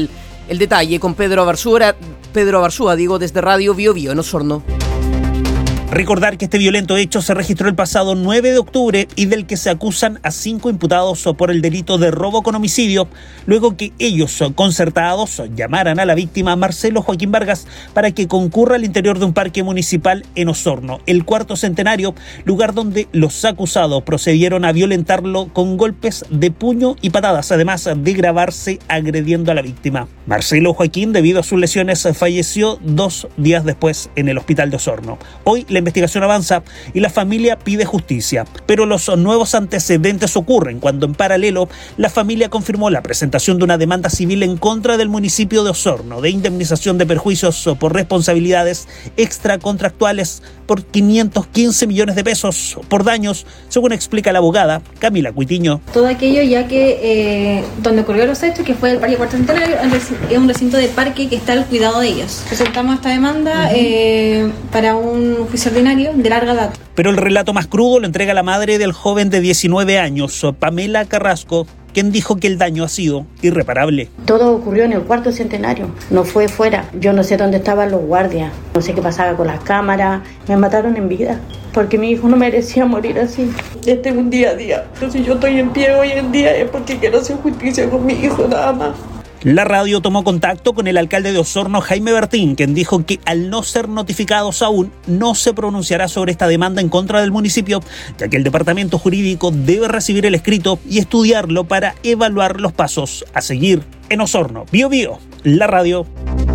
El detalle con Pedro Abarzúa, desde Radio Bio Bio en Osorno. Recordar que este violento hecho se registró el pasado 9 de octubre y del que se acusan a 5 imputados por el delito de robo con homicidio, luego que ellos, concertados, llamaran a la víctima Marcelo Joaquín Vargas para que concurra al interior de un parque municipal en Osorno, el Cuarto Centenario, lugar donde los acusados procedieron a violentarlo con golpes de puño y patadas, además de grabarse agrediendo a la víctima. Marcelo Joaquín, debido a sus lesiones, falleció 2 días después en el hospital de Osorno. Hoy la investigación avanza y la familia pide justicia, pero los nuevos antecedentes ocurren cuando en paralelo la familia confirmó la presentación de una demanda civil en contra del municipio de Osorno de indemnización de perjuicios por responsabilidades extracontractuales por 515 millones de pesos por daños, según explica la abogada Camila Cuitiño. Todo aquello ya que donde ocurrió los hechos, que fue el Parque Cuarto Centenario, es un recinto de parque que está al cuidado de ellos. Presentamos esta demanda para un juicio ordinario de larga data. Pero el relato más crudo lo entrega la madre del joven de 19 años, Pamela Carrasco, quien dijo que el daño ha sido irreparable. Todo ocurrió en el Cuarto Centenario, no fue fuera. Yo no sé dónde estaban los guardias, no sé qué pasaba con las cámaras. Me mataron en vida, porque mi hijo no merecía morir así. Este es un día a día. Si yo estoy en pie hoy en día es porque quiero hacer justicia con mi hijo, nada más. La radio tomó contacto con el alcalde de Osorno, Jaime Bertín, quien dijo que al no ser notificados aún, no se pronunciará sobre esta demanda en contra del municipio, ya que el departamento jurídico debe recibir el escrito y estudiarlo para evaluar los pasos a seguir. En Osorno, Bio Bio, la radio.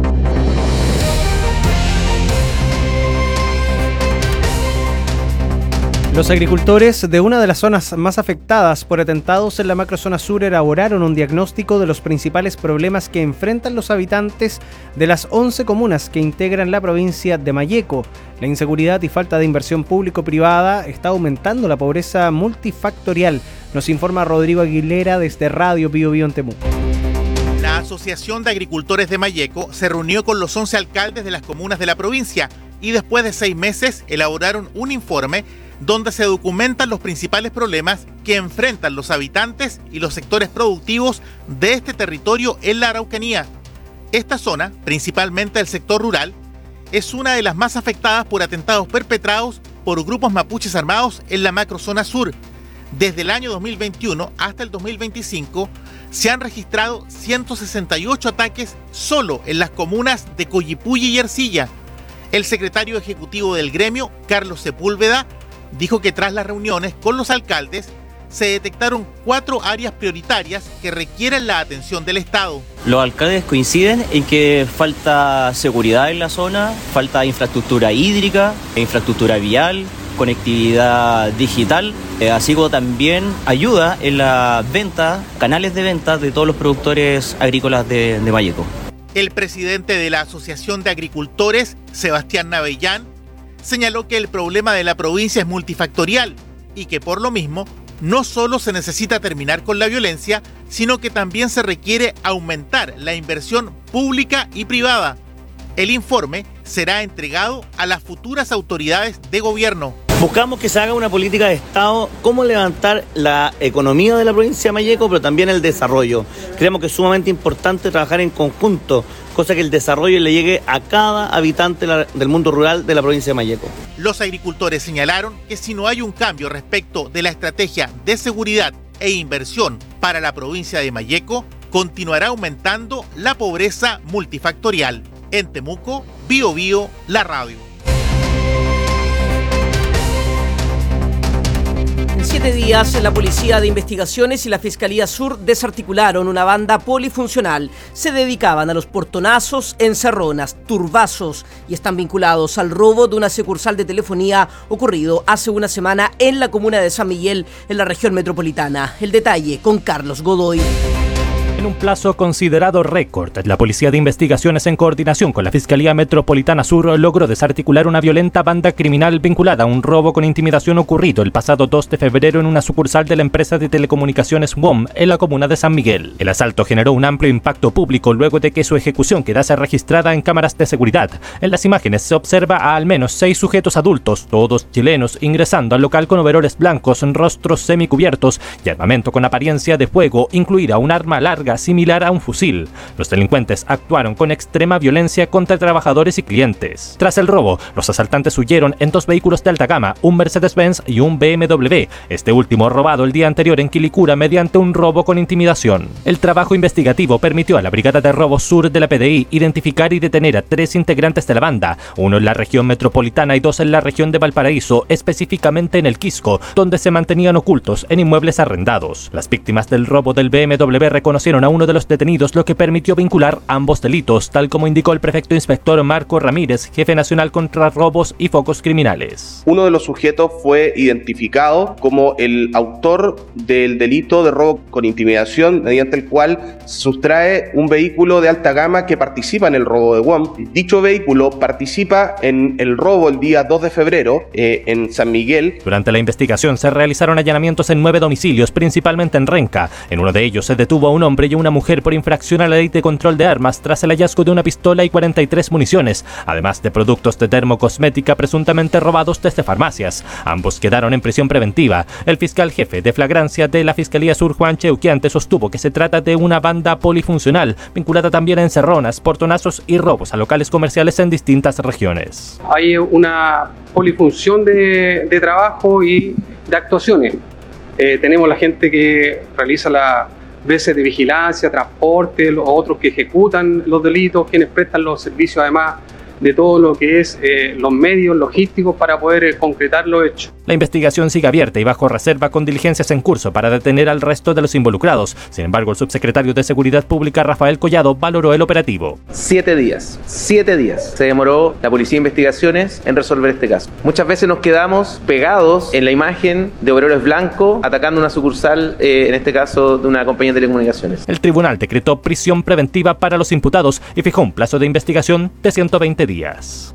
Los agricultores de una de las zonas más afectadas por atentados en la macrozona sur elaboraron un diagnóstico de los principales problemas que enfrentan los habitantes de las 11 comunas que integran la provincia de Malleco. La inseguridad y falta de inversión público-privada está aumentando la pobreza multifactorial, nos informa Rodrigo Aguilera desde Radio Bio Bio en Temuco. La Asociación de Agricultores de Malleco se reunió con los 11 alcaldes de las comunas de la provincia y después de 6 meses elaboraron un informe donde se documentan los principales problemas que enfrentan los habitantes y los sectores productivos de este territorio en la Araucanía. Esta zona, principalmente el sector rural, es una de las más afectadas por atentados perpetrados por grupos mapuches armados en la macrozona sur. Desde el año 2021 hasta el 2025 se han registrado 168 ataques solo en las comunas de Coyipulli y Ercilla. El secretario ejecutivo del gremio, Carlos Sepúlveda, dijo que tras las reuniones con los alcaldes se detectaron 4 áreas prioritarias que requieren la atención del Estado. Los alcaldes coinciden en que falta seguridad en la zona, falta infraestructura hídrica, infraestructura vial, conectividad digital, así como también ayuda en la venta, canales de venta de todos los productores agrícolas de Malleco. El presidente de la Asociación de Agricultores, Sebastián Navellán, señaló que el problema de la provincia es multifactorial y que por lo mismo no solo se necesita terminar con la violencia, sino que también se requiere aumentar la inversión pública y privada. El informe será entregado a las futuras autoridades de gobierno. Buscamos que se haga una política de Estado, cómo levantar la economía de la provincia de Malleco, pero también el desarrollo. Creemos que es sumamente importante trabajar en conjunto, cosa que el desarrollo le llegue a cada habitante del mundo rural de la provincia de Malleco. Los agricultores señalaron que si no hay un cambio respecto de la estrategia de seguridad e inversión para la provincia de Malleco, continuará aumentando la pobreza multifactorial. En Temuco, Bio Bio, la radio. En 7 días, la Policía de Investigaciones y la Fiscalía Sur desarticularon una banda polifuncional. Se dedicaban a los portonazos, encerronas, turbazos y están vinculados al robo de una sucursal de telefonía ocurrido hace una semana en la comuna de San Miguel, en la región metropolitana. El detalle con Carlos Godoy. En un plazo considerado récord, la Policía de Investigaciones, en coordinación con la Fiscalía Metropolitana Sur, logró desarticular una violenta banda criminal vinculada a un robo con intimidación ocurrido el pasado 2 de febrero en una sucursal de la empresa de telecomunicaciones WOM en la comuna de San Miguel. El asalto generó un amplio impacto público luego de que su ejecución quedase registrada en cámaras de seguridad. En las imágenes se observa a al menos 6 sujetos adultos, todos chilenos, ingresando al local con overoles blancos, rostros semicubiertos y armamento con apariencia de fuego, incluida un arma larga larga similar a un fusil. Los delincuentes actuaron con extrema violencia contra trabajadores y clientes. Tras el robo, los asaltantes huyeron en 2 vehículos de alta gama, un Mercedes-Benz y un BMW, este último robado el día anterior en Quilicura mediante un robo con intimidación. El trabajo investigativo permitió a la Brigada de Robo Sur de la PDI identificar y detener a 3 integrantes de la banda, uno en la región metropolitana y 2 en la región de Valparaíso, específicamente en el Quisco, donde se mantenían ocultos en inmuebles arrendados. Las víctimas del robo del BMW reconocieron a uno de los detenidos, lo que permitió vincular ambos delitos, tal como indicó el prefecto inspector Marco Ramírez, jefe nacional contra robos y focos criminales. Uno de los sujetos fue identificado como el autor del delito de robo con intimidación, mediante el cual se sustrae un vehículo de alta gama que participa en el robo de WOM. Dicho vehículo participa en el robo el día 2 de febrero en San Miguel. Durante la investigación se realizaron allanamientos en 9 domicilios, principalmente en Renca. En uno de ellos se detuvo a un hombre y a una mujer por infracción a la ley de control de armas tras el hallazgo de una pistola y 43 municiones, además de productos de termocosmética presuntamente robados desde farmacias. Ambos quedaron en prisión preventiva. El fiscal jefe de flagrancia de la Fiscalía Sur, Juan Cheuquiante, sostuvo que se trata de una banda polifuncional, vinculada también a encerronas, portonazos y robos a locales comerciales en distintas regiones. Hay una polifunción de trabajo y de actuaciones. Tenemos la gente que realiza las veces de vigilancia, transporte, los otros que ejecutan los delitos, quienes prestan los servicios además de todo lo que es los medios logísticos para poder concretar los hechos. La investigación sigue abierta y bajo reserva con diligencias en curso para detener al resto de los involucrados. Sin embargo, el subsecretario de Seguridad Pública, Rafael Collado, valoró el operativo. 7 días se demoró la Policía de Investigaciones en resolver este caso. Muchas veces nos quedamos pegados en la imagen de overoles blancos atacando una sucursal, en este caso de una compañía de telecomunicaciones. El tribunal decretó prisión preventiva para los imputados y fijó un plazo de investigación de 120 días.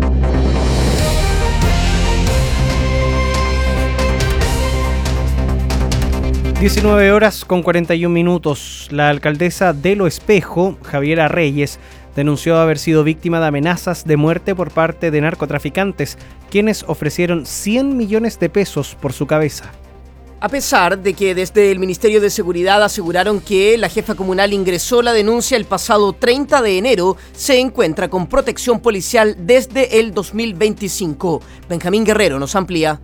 (19:41). La alcaldesa de Lo Espejo, Javiera Reyes, denunció haber sido víctima de amenazas de muerte por parte de narcotraficantes, quienes ofrecieron 100 millones de pesos por su cabeza. A pesar de que desde el Ministerio de Seguridad aseguraron que la jefa comunal ingresó la denuncia el pasado 30 de enero, se encuentra con protección policial desde el 2025. Benjamín Guerrero nos amplía.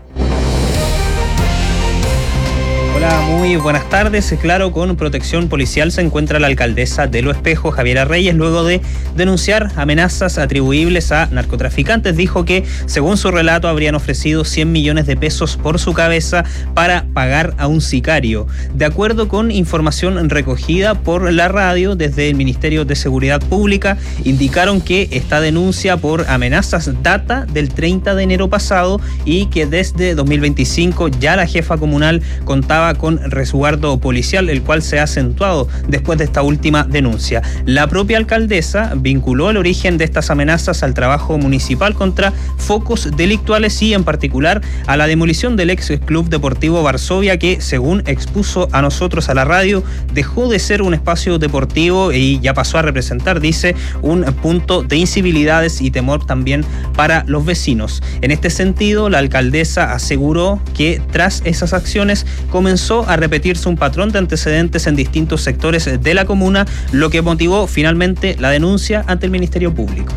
Hola, muy buenas tardes. Claro, con protección policial se encuentra la alcaldesa de Lo Espejo, Javiera Reyes, luego de denunciar amenazas atribuibles a narcotraficantes. Dijo que, según su relato, habrían ofrecido 100 millones de pesos por su cabeza para pagar a un sicario. De acuerdo con información recogida por la radio desde el Ministerio de Seguridad Pública, indicaron que esta denuncia por amenazas data del 30 de enero pasado y que desde 2025 ya la jefa comunal contaba con resguardo policial, el cual se ha acentuado después de esta última denuncia. La propia alcaldesa vinculó el origen de estas amenazas al trabajo municipal contra focos delictuales y en particular a la demolición del ex Club Deportivo Varsovia, que, según expuso a nosotros a la radio, dejó de ser un espacio deportivo y ya pasó a representar, dice, un punto de incivilidades y temor también para los vecinos. En este sentido, la alcaldesa aseguró que tras esas acciones comenzó a repetirse un patrón de antecedentes en distintos sectores de la comuna, lo que motivó finalmente la denuncia ante el Ministerio Público.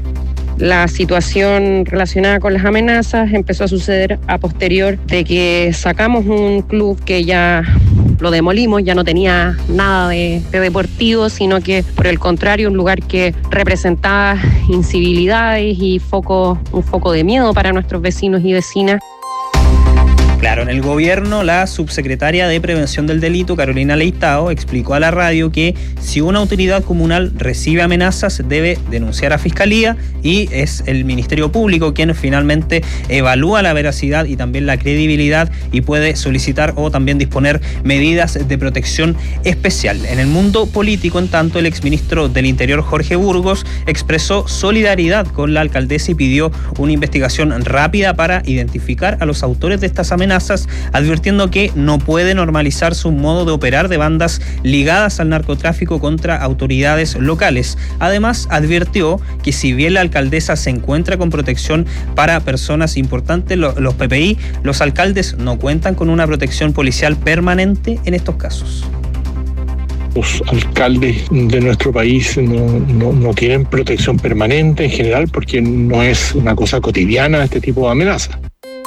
La situación relacionada con las amenazas empezó a suceder a posterior de que sacamos un club que ya lo demolimos, ya no tenía nada de deportivo, sino que por el contrario un lugar que representaba incivilidades y un foco de miedo para nuestros vecinos y vecinas. Claro, en el gobierno, la subsecretaria de Prevención del Delito, Carolina Leitao, explicó a la radio que si una autoridad comunal recibe amenazas debe denunciar a Fiscalía y es el Ministerio Público quien finalmente evalúa la veracidad y también la credibilidad y puede solicitar o también disponer medidas de protección especial. En el mundo político, en tanto, el exministro del Interior, Jorge Burgos, expresó solidaridad con la alcaldesa y pidió una investigación rápida para identificar a los autores de estas amenazas, advirtiendo que no puede normalizarse un modo de operar de bandas ligadas al narcotráfico contra autoridades locales. Además, advirtió que si bien la alcaldesa se encuentra con protección para personas importantes, los PPI, los alcaldes no cuentan con una protección policial permanente en estos casos. Los alcaldes de nuestro país no tienen protección permanente en general porque no es una cosa cotidiana este tipo de amenaza.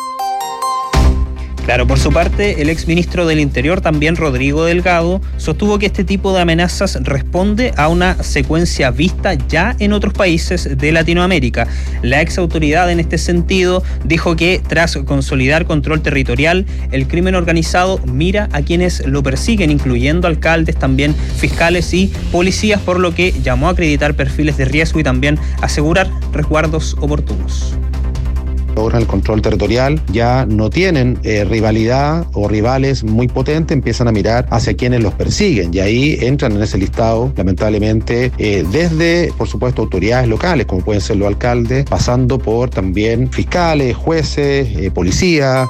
Claro, por su parte, el exministro del Interior, también Rodrigo Delgado, sostuvo que este tipo de amenazas responde a una secuencia vista ya en otros países de Latinoamérica. La exautoridad en este sentido dijo que tras consolidar control territorial, el crimen organizado mira a quienes lo persiguen, incluyendo alcaldes, también fiscales y policías, por lo que llamó a acreditar perfiles de riesgo y también asegurar resguardos oportunos. Logran el control territorial, ya no tienen rivalidad o rivales muy potentes, empiezan a mirar hacia quienes los persiguen y ahí entran en ese listado, lamentablemente, desde, por supuesto, autoridades locales, como pueden ser los alcaldes, pasando por también fiscales, jueces, policía.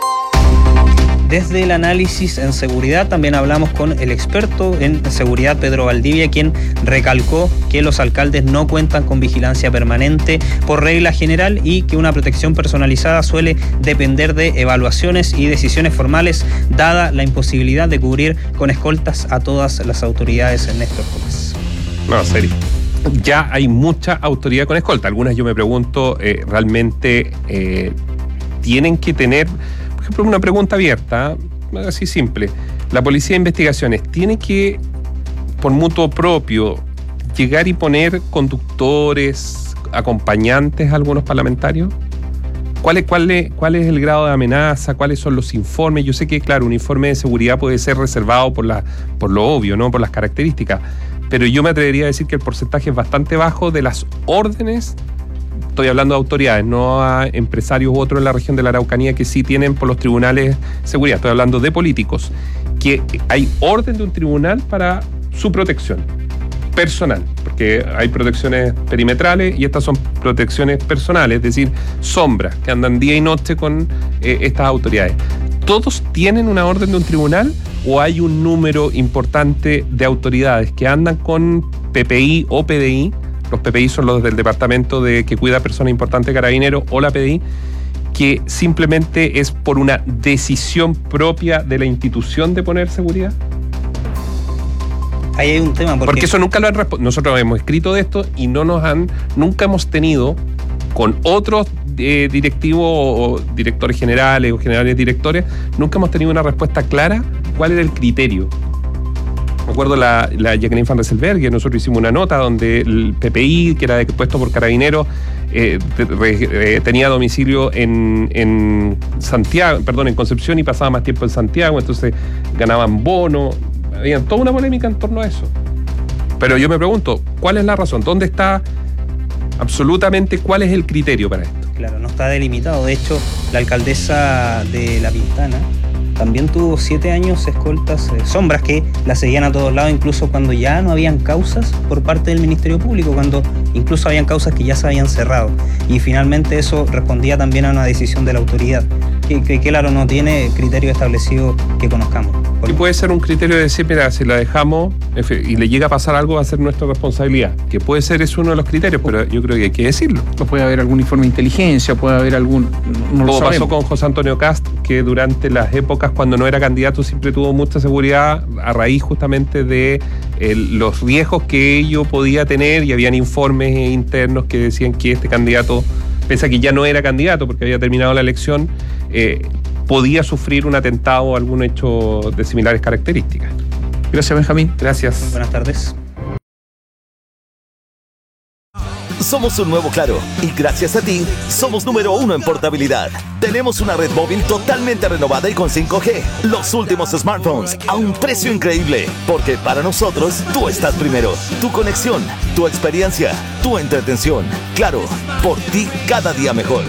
Desde el análisis en seguridad también hablamos con el experto en seguridad Pedro Valdivia, quien recalcó que los alcaldes no cuentan con vigilancia permanente por regla general y que una protección personalizada suele depender de evaluaciones y decisiones formales, dada la imposibilidad de cubrir con escoltas a todas las autoridades en Néstor Gómez. No, serio. Ya hay mucha autoridad con escolta. Algunas yo me pregunto, realmente tienen que tener... Por ejemplo, una pregunta abierta, así simple. La Policía de Investigaciones tiene que, por mutuo propio, llegar y poner conductores, acompañantes a algunos parlamentarios. ¿Cuál es el grado de amenaza? ¿Cuáles son los informes? Yo sé que, claro, un informe de seguridad puede ser reservado por lo obvio, ¿no? Por las características. Pero yo me atrevería a decir que el porcentaje es bastante bajo de las órdenes. Estoy hablando de autoridades, no a empresarios u otros en la región de la Araucanía que sí tienen por los tribunales seguridad. Estoy hablando de políticos, que hay orden de un tribunal para su protección personal, porque hay protecciones perimetrales y estas son protecciones personales, es decir, sombras que andan día y noche con estas autoridades. ¿Todos tienen una orden de un tribunal o hay un número importante de autoridades que andan con PPI o PDI? Los PPI son los del departamento que cuida a personas importantes, Carabineros, o la PDI, que simplemente es por una decisión propia de la institución de poner seguridad. Ahí hay un tema. Porque eso nunca lo han respondido. Nosotros hemos escrito de esto y nunca hemos tenido con otros directivos o directores generales o generales directores, nunca hemos tenido una respuesta clara cuál era el criterio. Me acuerdo la Jacqueline Van Rieselberghe, nosotros hicimos una nota donde el PPI, que era puesto por Carabineros, tenía domicilio en Santiago, en Concepción, y pasaba más tiempo en Santiago, entonces ganaban bono. Había toda una polémica en torno a eso. Pero yo me pregunto, ¿cuál es la razón? ¿Dónde está absolutamente cuál es el criterio para esto? Claro, no está delimitado. De hecho, la alcaldesa de La Pintana también tuvo 7 años escoltas, sombras que la seguían a todos lados, incluso cuando ya no habían causas por parte del Ministerio Público, cuando incluso habían causas que ya se habían cerrado. Y finalmente eso respondía también a una decisión de la autoridad, que claro, no tiene criterio establecido que conozcamos. Y puede ser un criterio de decir, mira, si la dejamos y le llega a pasar algo, va a ser nuestra responsabilidad. Que puede ser, es uno de los criterios, pero yo creo que hay que decirlo. O puede haber algún informe de inteligencia, puede haber algún... Como pasó con José Antonio Cast, que durante las épocas cuando no era candidato siempre tuvo mucha seguridad a raíz justamente de los riesgos que ello podía tener, y habían informes internos que decían que este candidato, pese a que ya no era candidato porque había terminado la elección, podía sufrir un atentado o algún hecho de similares características. Gracias, Benjamín. Gracias. Buenas tardes. Somos un nuevo Claro y gracias a ti somos número 1 en portabilidad. Tenemos una red móvil totalmente renovada y con 5G. Los últimos smartphones a un precio increíble. Porque para nosotros tú estás primero. Tu conexión, tu experiencia, tu entretención. Claro, por ti cada día mejor.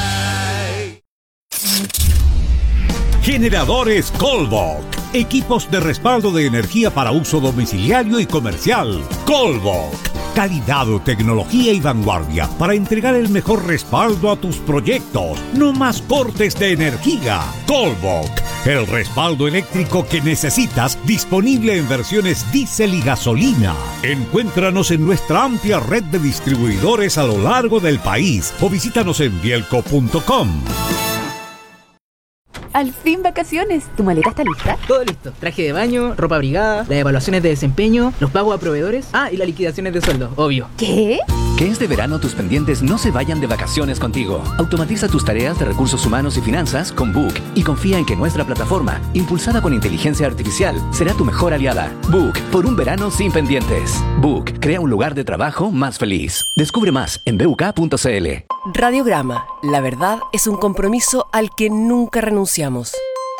Generadores Colbok. Equipos de respaldo de energía para uso domiciliario y comercial. Colbok. Calidad, tecnología y vanguardia para entregar el mejor respaldo a tus proyectos. No más cortes de energía. Colbok. El respaldo eléctrico que necesitas, disponible en versiones diésel y gasolina. Encuéntranos en nuestra amplia red de distribuidores a lo largo del país o visítanos en bielco.com. Al fin vacaciones. ¿Tu maleta está lista? Todo listo. Traje de baño, ropa abrigada, las evaluaciones de desempeño, los pagos a proveedores. Y las liquidaciones de sueldo, obvio. ¿Qué? Que este verano tus pendientes no se vayan de vacaciones contigo. Automatiza tus tareas de recursos humanos y finanzas con Book y confía en que nuestra plataforma, impulsada con inteligencia artificial, será tu mejor aliada. Book, por un verano sin pendientes. Book, crea un lugar de trabajo más feliz. Descubre más en buk.cl. Radiograma, la verdad es un compromiso al que nunca renunciamos.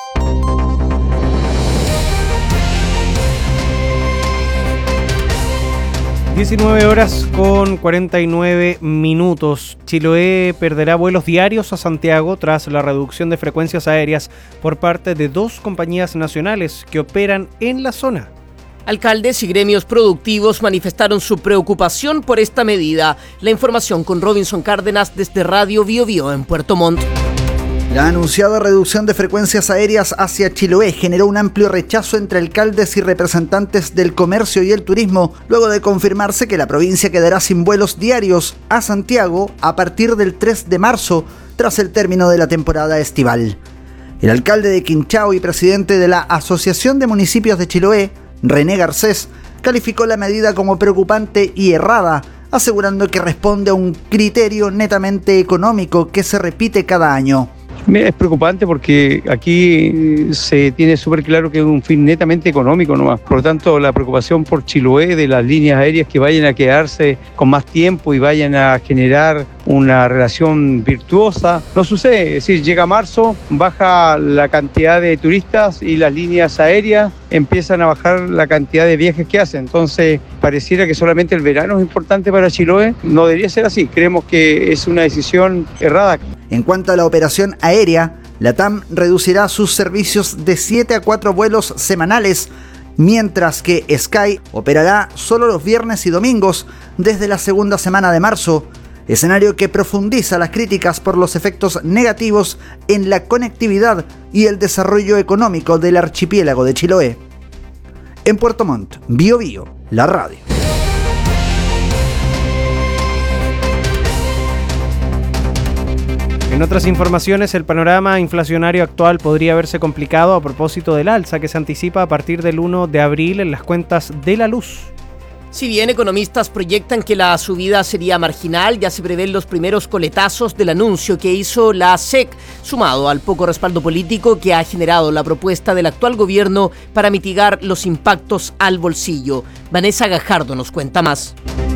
(19:49). Chiloé perderá vuelos diarios a Santiago tras la reducción de frecuencias aéreas por parte de 2 compañías nacionales que operan en la zona. Alcaldes y gremios productivos manifestaron su preocupación por esta medida. La información con Robinson Cárdenas desde Radio Bio Bio en Puerto Montt. La anunciada reducción de frecuencias aéreas hacia Chiloé generó un amplio rechazo entre alcaldes y representantes del comercio y el turismo, luego de confirmarse que la provincia quedará sin vuelos diarios a Santiago a partir del 3 de marzo, tras el término de la temporada estival. El alcalde de Quinchao y presidente de la Asociación de Municipios de Chiloé, René Garcés, calificó la medida como preocupante y errada, asegurando que responde a un criterio netamente económico que se repite cada año. Es preocupante porque aquí se tiene súper claro que es un fin netamente económico nomás. Por lo tanto, la preocupación por Chiloé de las líneas aéreas que vayan a quedarse con más tiempo y vayan a generar una relación virtuosa no sucede. Es decir, llega marzo, baja la cantidad de turistas y las líneas aéreas empiezan a bajar la cantidad de viajes que hacen. Entonces, pareciera que solamente el verano es importante para Chiloé. No debería ser así. Creemos que es una decisión errada. En cuanto a la operación aérea, la TAM reducirá sus servicios de 7 a 4 vuelos semanales, mientras que Sky operará solo los viernes y domingos desde la segunda semana de marzo, escenario que profundiza las críticas por los efectos negativos en la conectividad y el desarrollo económico del archipiélago de Chiloé. En Puerto Montt, Bio Bio, la radio. En otras informaciones, el panorama inflacionario actual podría verse complicado a propósito del alza que se anticipa a partir del 1 de abril en las cuentas de la luz. Si bien economistas proyectan que la subida sería marginal, ya se prevén los primeros coletazos del anuncio que hizo la SEC, sumado al poco respaldo político que ha generado la propuesta del actual gobierno para mitigar los impactos al bolsillo. Vanessa Gajardo nos cuenta más.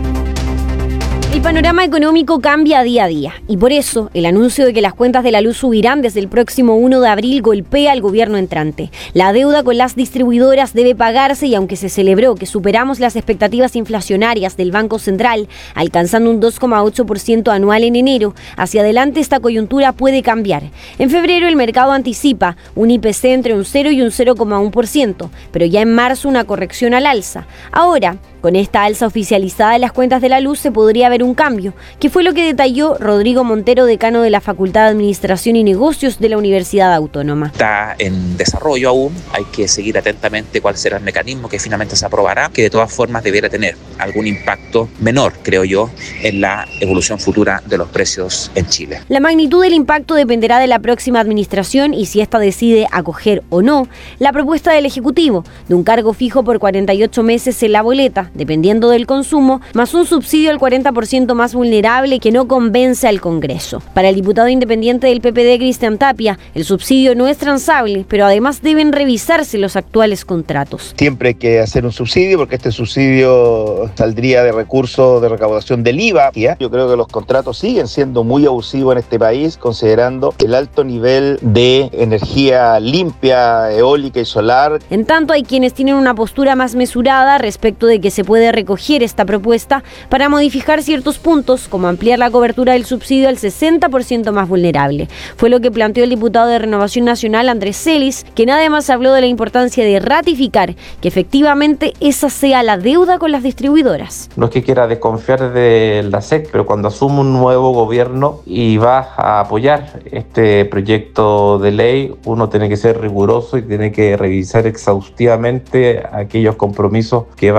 El panorama económico cambia día a día y por eso el anuncio de que las cuentas de la luz subirán desde el próximo 1 de abril golpea al gobierno entrante. La deuda con las distribuidoras debe pagarse y aunque se celebró que superamos las expectativas inflacionarias del Banco Central, alcanzando un 2,8% anual en enero, hacia adelante esta coyuntura puede cambiar. En febrero el mercado anticipa un IPC entre un 0 y un 0,1%, pero ya en marzo una corrección al alza. Ahora, con esta alza oficializada de las cuentas de la luz se podría ver un cambio, que fue lo que detalló Rodrigo Montero, decano de la Facultad de Administración y Negocios de la Universidad Autónoma. Está en desarrollo aún, hay que seguir atentamente cuál será el mecanismo que finalmente se aprobará, que de todas formas debiera tener algún impacto menor, creo yo, en la evolución futura de los precios en Chile. La magnitud del impacto dependerá de la próxima administración y si ésta decide acoger o no la propuesta del Ejecutivo de un cargo fijo por 48 meses en la boleta, dependiendo del consumo, más un subsidio al 40% más vulnerable que no convence al Congreso. Para el diputado independiente del PPD, Cristian Tapia, el subsidio no es transable, pero además deben revisarse los actuales contratos. Siempre hay que hacer un subsidio porque este subsidio saldría de recursos de recaudación del IVA. Yo creo que los contratos siguen siendo muy abusivos en este país, considerando el alto nivel de energía limpia, eólica y solar. En tanto, hay quienes tienen una postura más mesurada respecto de que se puede recoger esta propuesta para modificar ciertos puntos, como ampliar la cobertura del subsidio al 60% más vulnerable. Fue lo que planteó el diputado de Renovación Nacional, Andrés Celis, quien además habló de la importancia de ratificar que efectivamente esa sea la deuda con las distribuidoras. No es que quiera desconfiar de la SEC, pero cuando asume un nuevo gobierno y va a apoyar este proyecto de ley, uno tiene que ser riguroso y tiene que revisar exhaustivamente aquellos compromisos que va a suscribir.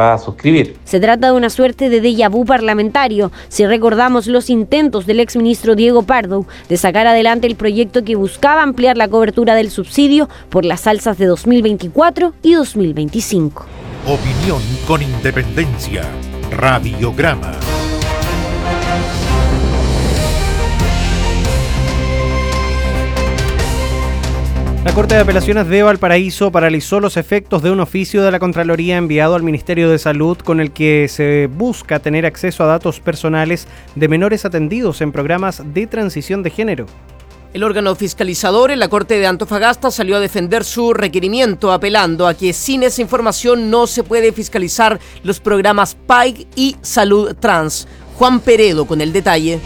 suscribir. Se trata de una suerte de déjà vu parlamentario, si recordamos los intentos del exministro Diego Pardo de sacar adelante el proyecto que buscaba ampliar la cobertura del subsidio por las alzas de 2024 y 2025. Opinión con independencia. Radiograma. La Corte de Apelaciones de Valparaíso paralizó los efectos de un oficio de la Contraloría enviado al Ministerio de Salud con el que se busca tener acceso a datos personales de menores atendidos en programas de transición de género. El órgano fiscalizador en la Corte de Antofagasta salió a defender su requerimiento, apelando a que sin esa información no se puede fiscalizar los programas PAIG y Salud Trans. Juan Peredo con el detalle.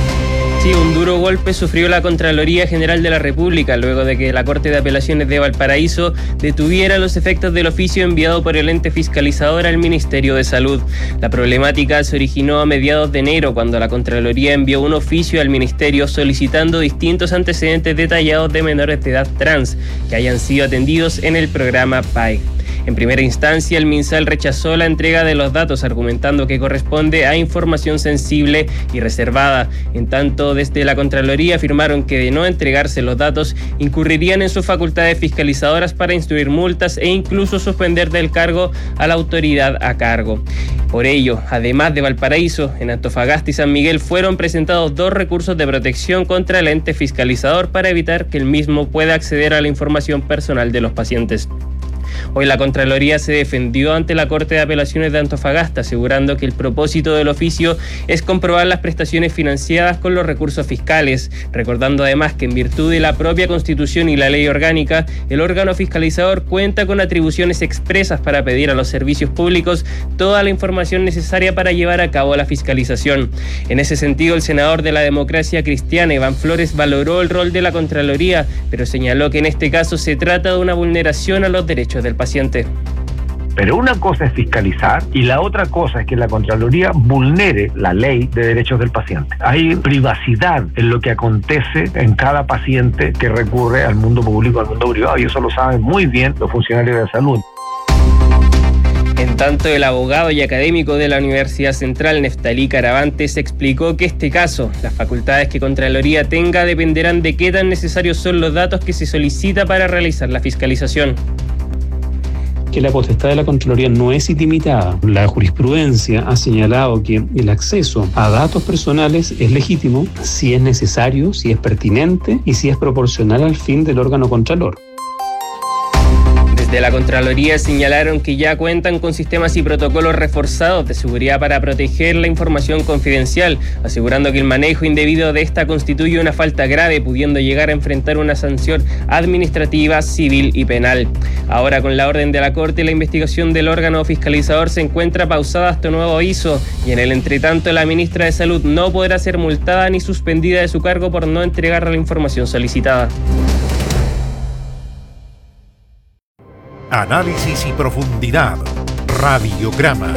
Sí, un duro golpe sufrió la Contraloría General de la República luego de que la Corte de Apelaciones de Valparaíso detuviera los efectos del oficio enviado por el ente fiscalizador al Ministerio de Salud. La problemática se originó a mediados de enero cuando la Contraloría envió un oficio al Ministerio solicitando distintos antecedentes detallados de menores de edad trans que hayan sido atendidos en el programa PAIG. En primera instancia, el MinSal rechazó la entrega de los datos, argumentando que corresponde a información sensible y reservada. En tanto, desde la Contraloría afirmaron que de no entregarse los datos, incurrirían en sus facultades fiscalizadoras para instruir multas e incluso suspender del cargo a la autoridad a cargo. Por ello, además de Valparaíso, en Antofagasta y San Miguel fueron presentados 2 recursos de protección contra el ente fiscalizador para evitar que el mismo pueda acceder a la información personal de los pacientes. Hoy la Contraloría se defendió ante la Corte de Apelaciones de Antofagasta, asegurando que el propósito del oficio es comprobar las prestaciones financiadas con los recursos fiscales, recordando además que en virtud de la propia Constitución y la Ley Orgánica, el órgano fiscalizador cuenta con atribuciones expresas para pedir a los servicios públicos toda la información necesaria para llevar a cabo la fiscalización. En ese sentido, el senador de la Democracia Cristiana, Iván Flores, valoró el rol de la Contraloría, pero señaló que en este caso se trata de una vulneración a los derechos del paciente. Pero una cosa es fiscalizar y la otra cosa es que la Contraloría vulnere la ley de derechos del paciente. Hay privacidad en lo que acontece en cada paciente que recurre al mundo público, al mundo privado, y eso lo saben muy bien los funcionarios de salud. En tanto, el abogado y académico de la Universidad Central, Neftalí Caravantes, explicó que este caso, las facultades que Contraloría tenga dependerán de qué tan necesarios son los datos que se solicita para realizar la fiscalización. Que la potestad de la Contraloría no es ilimitada. La jurisprudencia ha señalado que el acceso a datos personales es legítimo si es necesario, si es pertinente y si es proporcional al fin del órgano contralor. De la Contraloría señalaron que ya cuentan con sistemas y protocolos reforzados de seguridad para proteger la información confidencial, asegurando que el manejo indebido de esta constituye una falta grave, pudiendo llegar a enfrentar una sanción administrativa, civil y penal. Ahora, con la orden de la Corte, la investigación del órgano fiscalizador se encuentra pausada hasta nuevo aviso, y en el entretanto la ministra de Salud no podrá ser multada ni suspendida de su cargo por no entregar la información solicitada. Análisis y profundidad. Radiograma.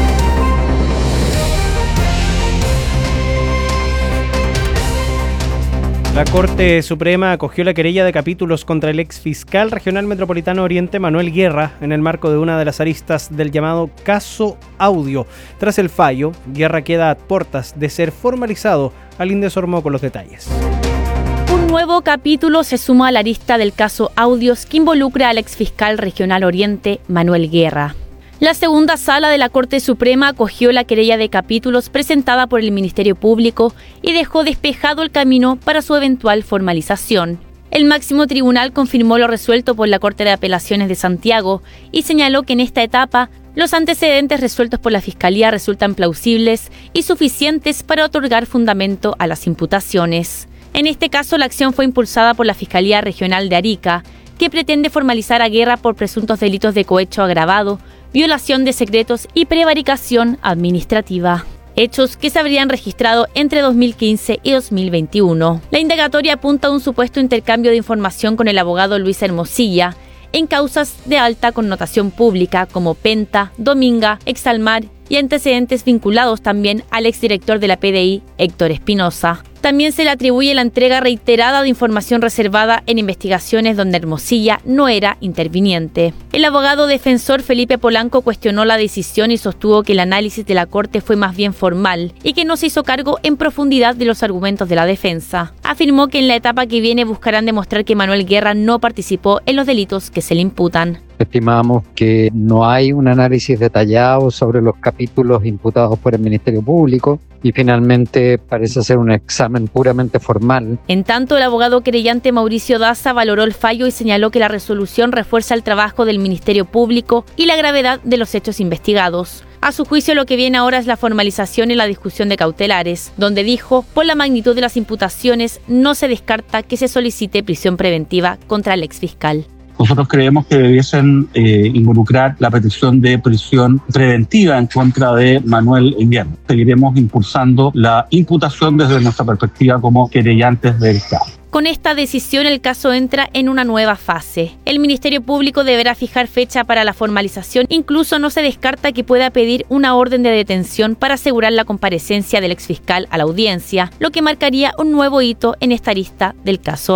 La Corte Suprema acogió la querella de capítulos contra el exfiscal regional metropolitano Oriente, Manuel Guerra, en el marco de una de las aristas del llamado caso Audio. Tras el fallo, Guerra queda a puertas de ser formalizado. Aline Desormeaux con los detalles. Un nuevo capítulo se suma a la arista del caso Audios que involucra al exfiscal regional Oriente, Manuel Guerra. La segunda sala de la Corte Suprema acogió la querella de capítulos presentada por el Ministerio Público y dejó despejado el camino para su eventual formalización. El máximo tribunal confirmó lo resuelto por la Corte de Apelaciones de Santiago y señaló que en esta etapa los antecedentes resueltos por la Fiscalía resultan plausibles y suficientes para otorgar fundamento a las imputaciones. En este caso, la acción fue impulsada por la Fiscalía Regional de Arica, que pretende formalizar a Guerra por presuntos delitos de cohecho agravado, violación de secretos y prevaricación administrativa. Hechos que se habrían registrado entre 2015 y 2021. La indagatoria apunta a un supuesto intercambio de información con el abogado Luis Hermosilla en causas de alta connotación pública como Penta, Dominga, Exalmar y antecedentes vinculados también al exdirector de la PDI, Héctor Espinosa. También se le atribuye la entrega reiterada de información reservada en investigaciones donde Hermosilla no era interviniente. El abogado defensor Felipe Polanco cuestionó la decisión y sostuvo que el análisis de la Corte fue más bien formal y que no se hizo cargo en profundidad de los argumentos de la defensa. Afirmó que en la etapa que viene buscarán demostrar que Manuel Guerra no participó en los delitos que se le imputan. Estimamos que no hay un análisis detallado sobre los capítulos imputados por el Ministerio Público y finalmente parece ser un examen puramente formal. En tanto, el abogado querellante Mauricio Daza valoró el fallo y señaló que la resolución refuerza el trabajo del Ministerio Público y la gravedad de los hechos investigados. A su juicio, lo que viene ahora es la formalización y la discusión de cautelares, donde dijo, por la magnitud de las imputaciones, no se descarta que se solicite prisión preventiva contra el exfiscal. Nosotros creemos que debiesen involucrar la petición de prisión preventiva en contra de Manuel Guerra. Seguiremos impulsando la imputación desde nuestra perspectiva como querellantes del caso. Con esta decisión, el caso entra en una nueva fase. El Ministerio Público deberá fijar fecha para la formalización. Incluso no se descarta que pueda pedir una orden de detención para asegurar la comparecencia del exfiscal a la audiencia, lo que marcaría un nuevo hito en esta arista del caso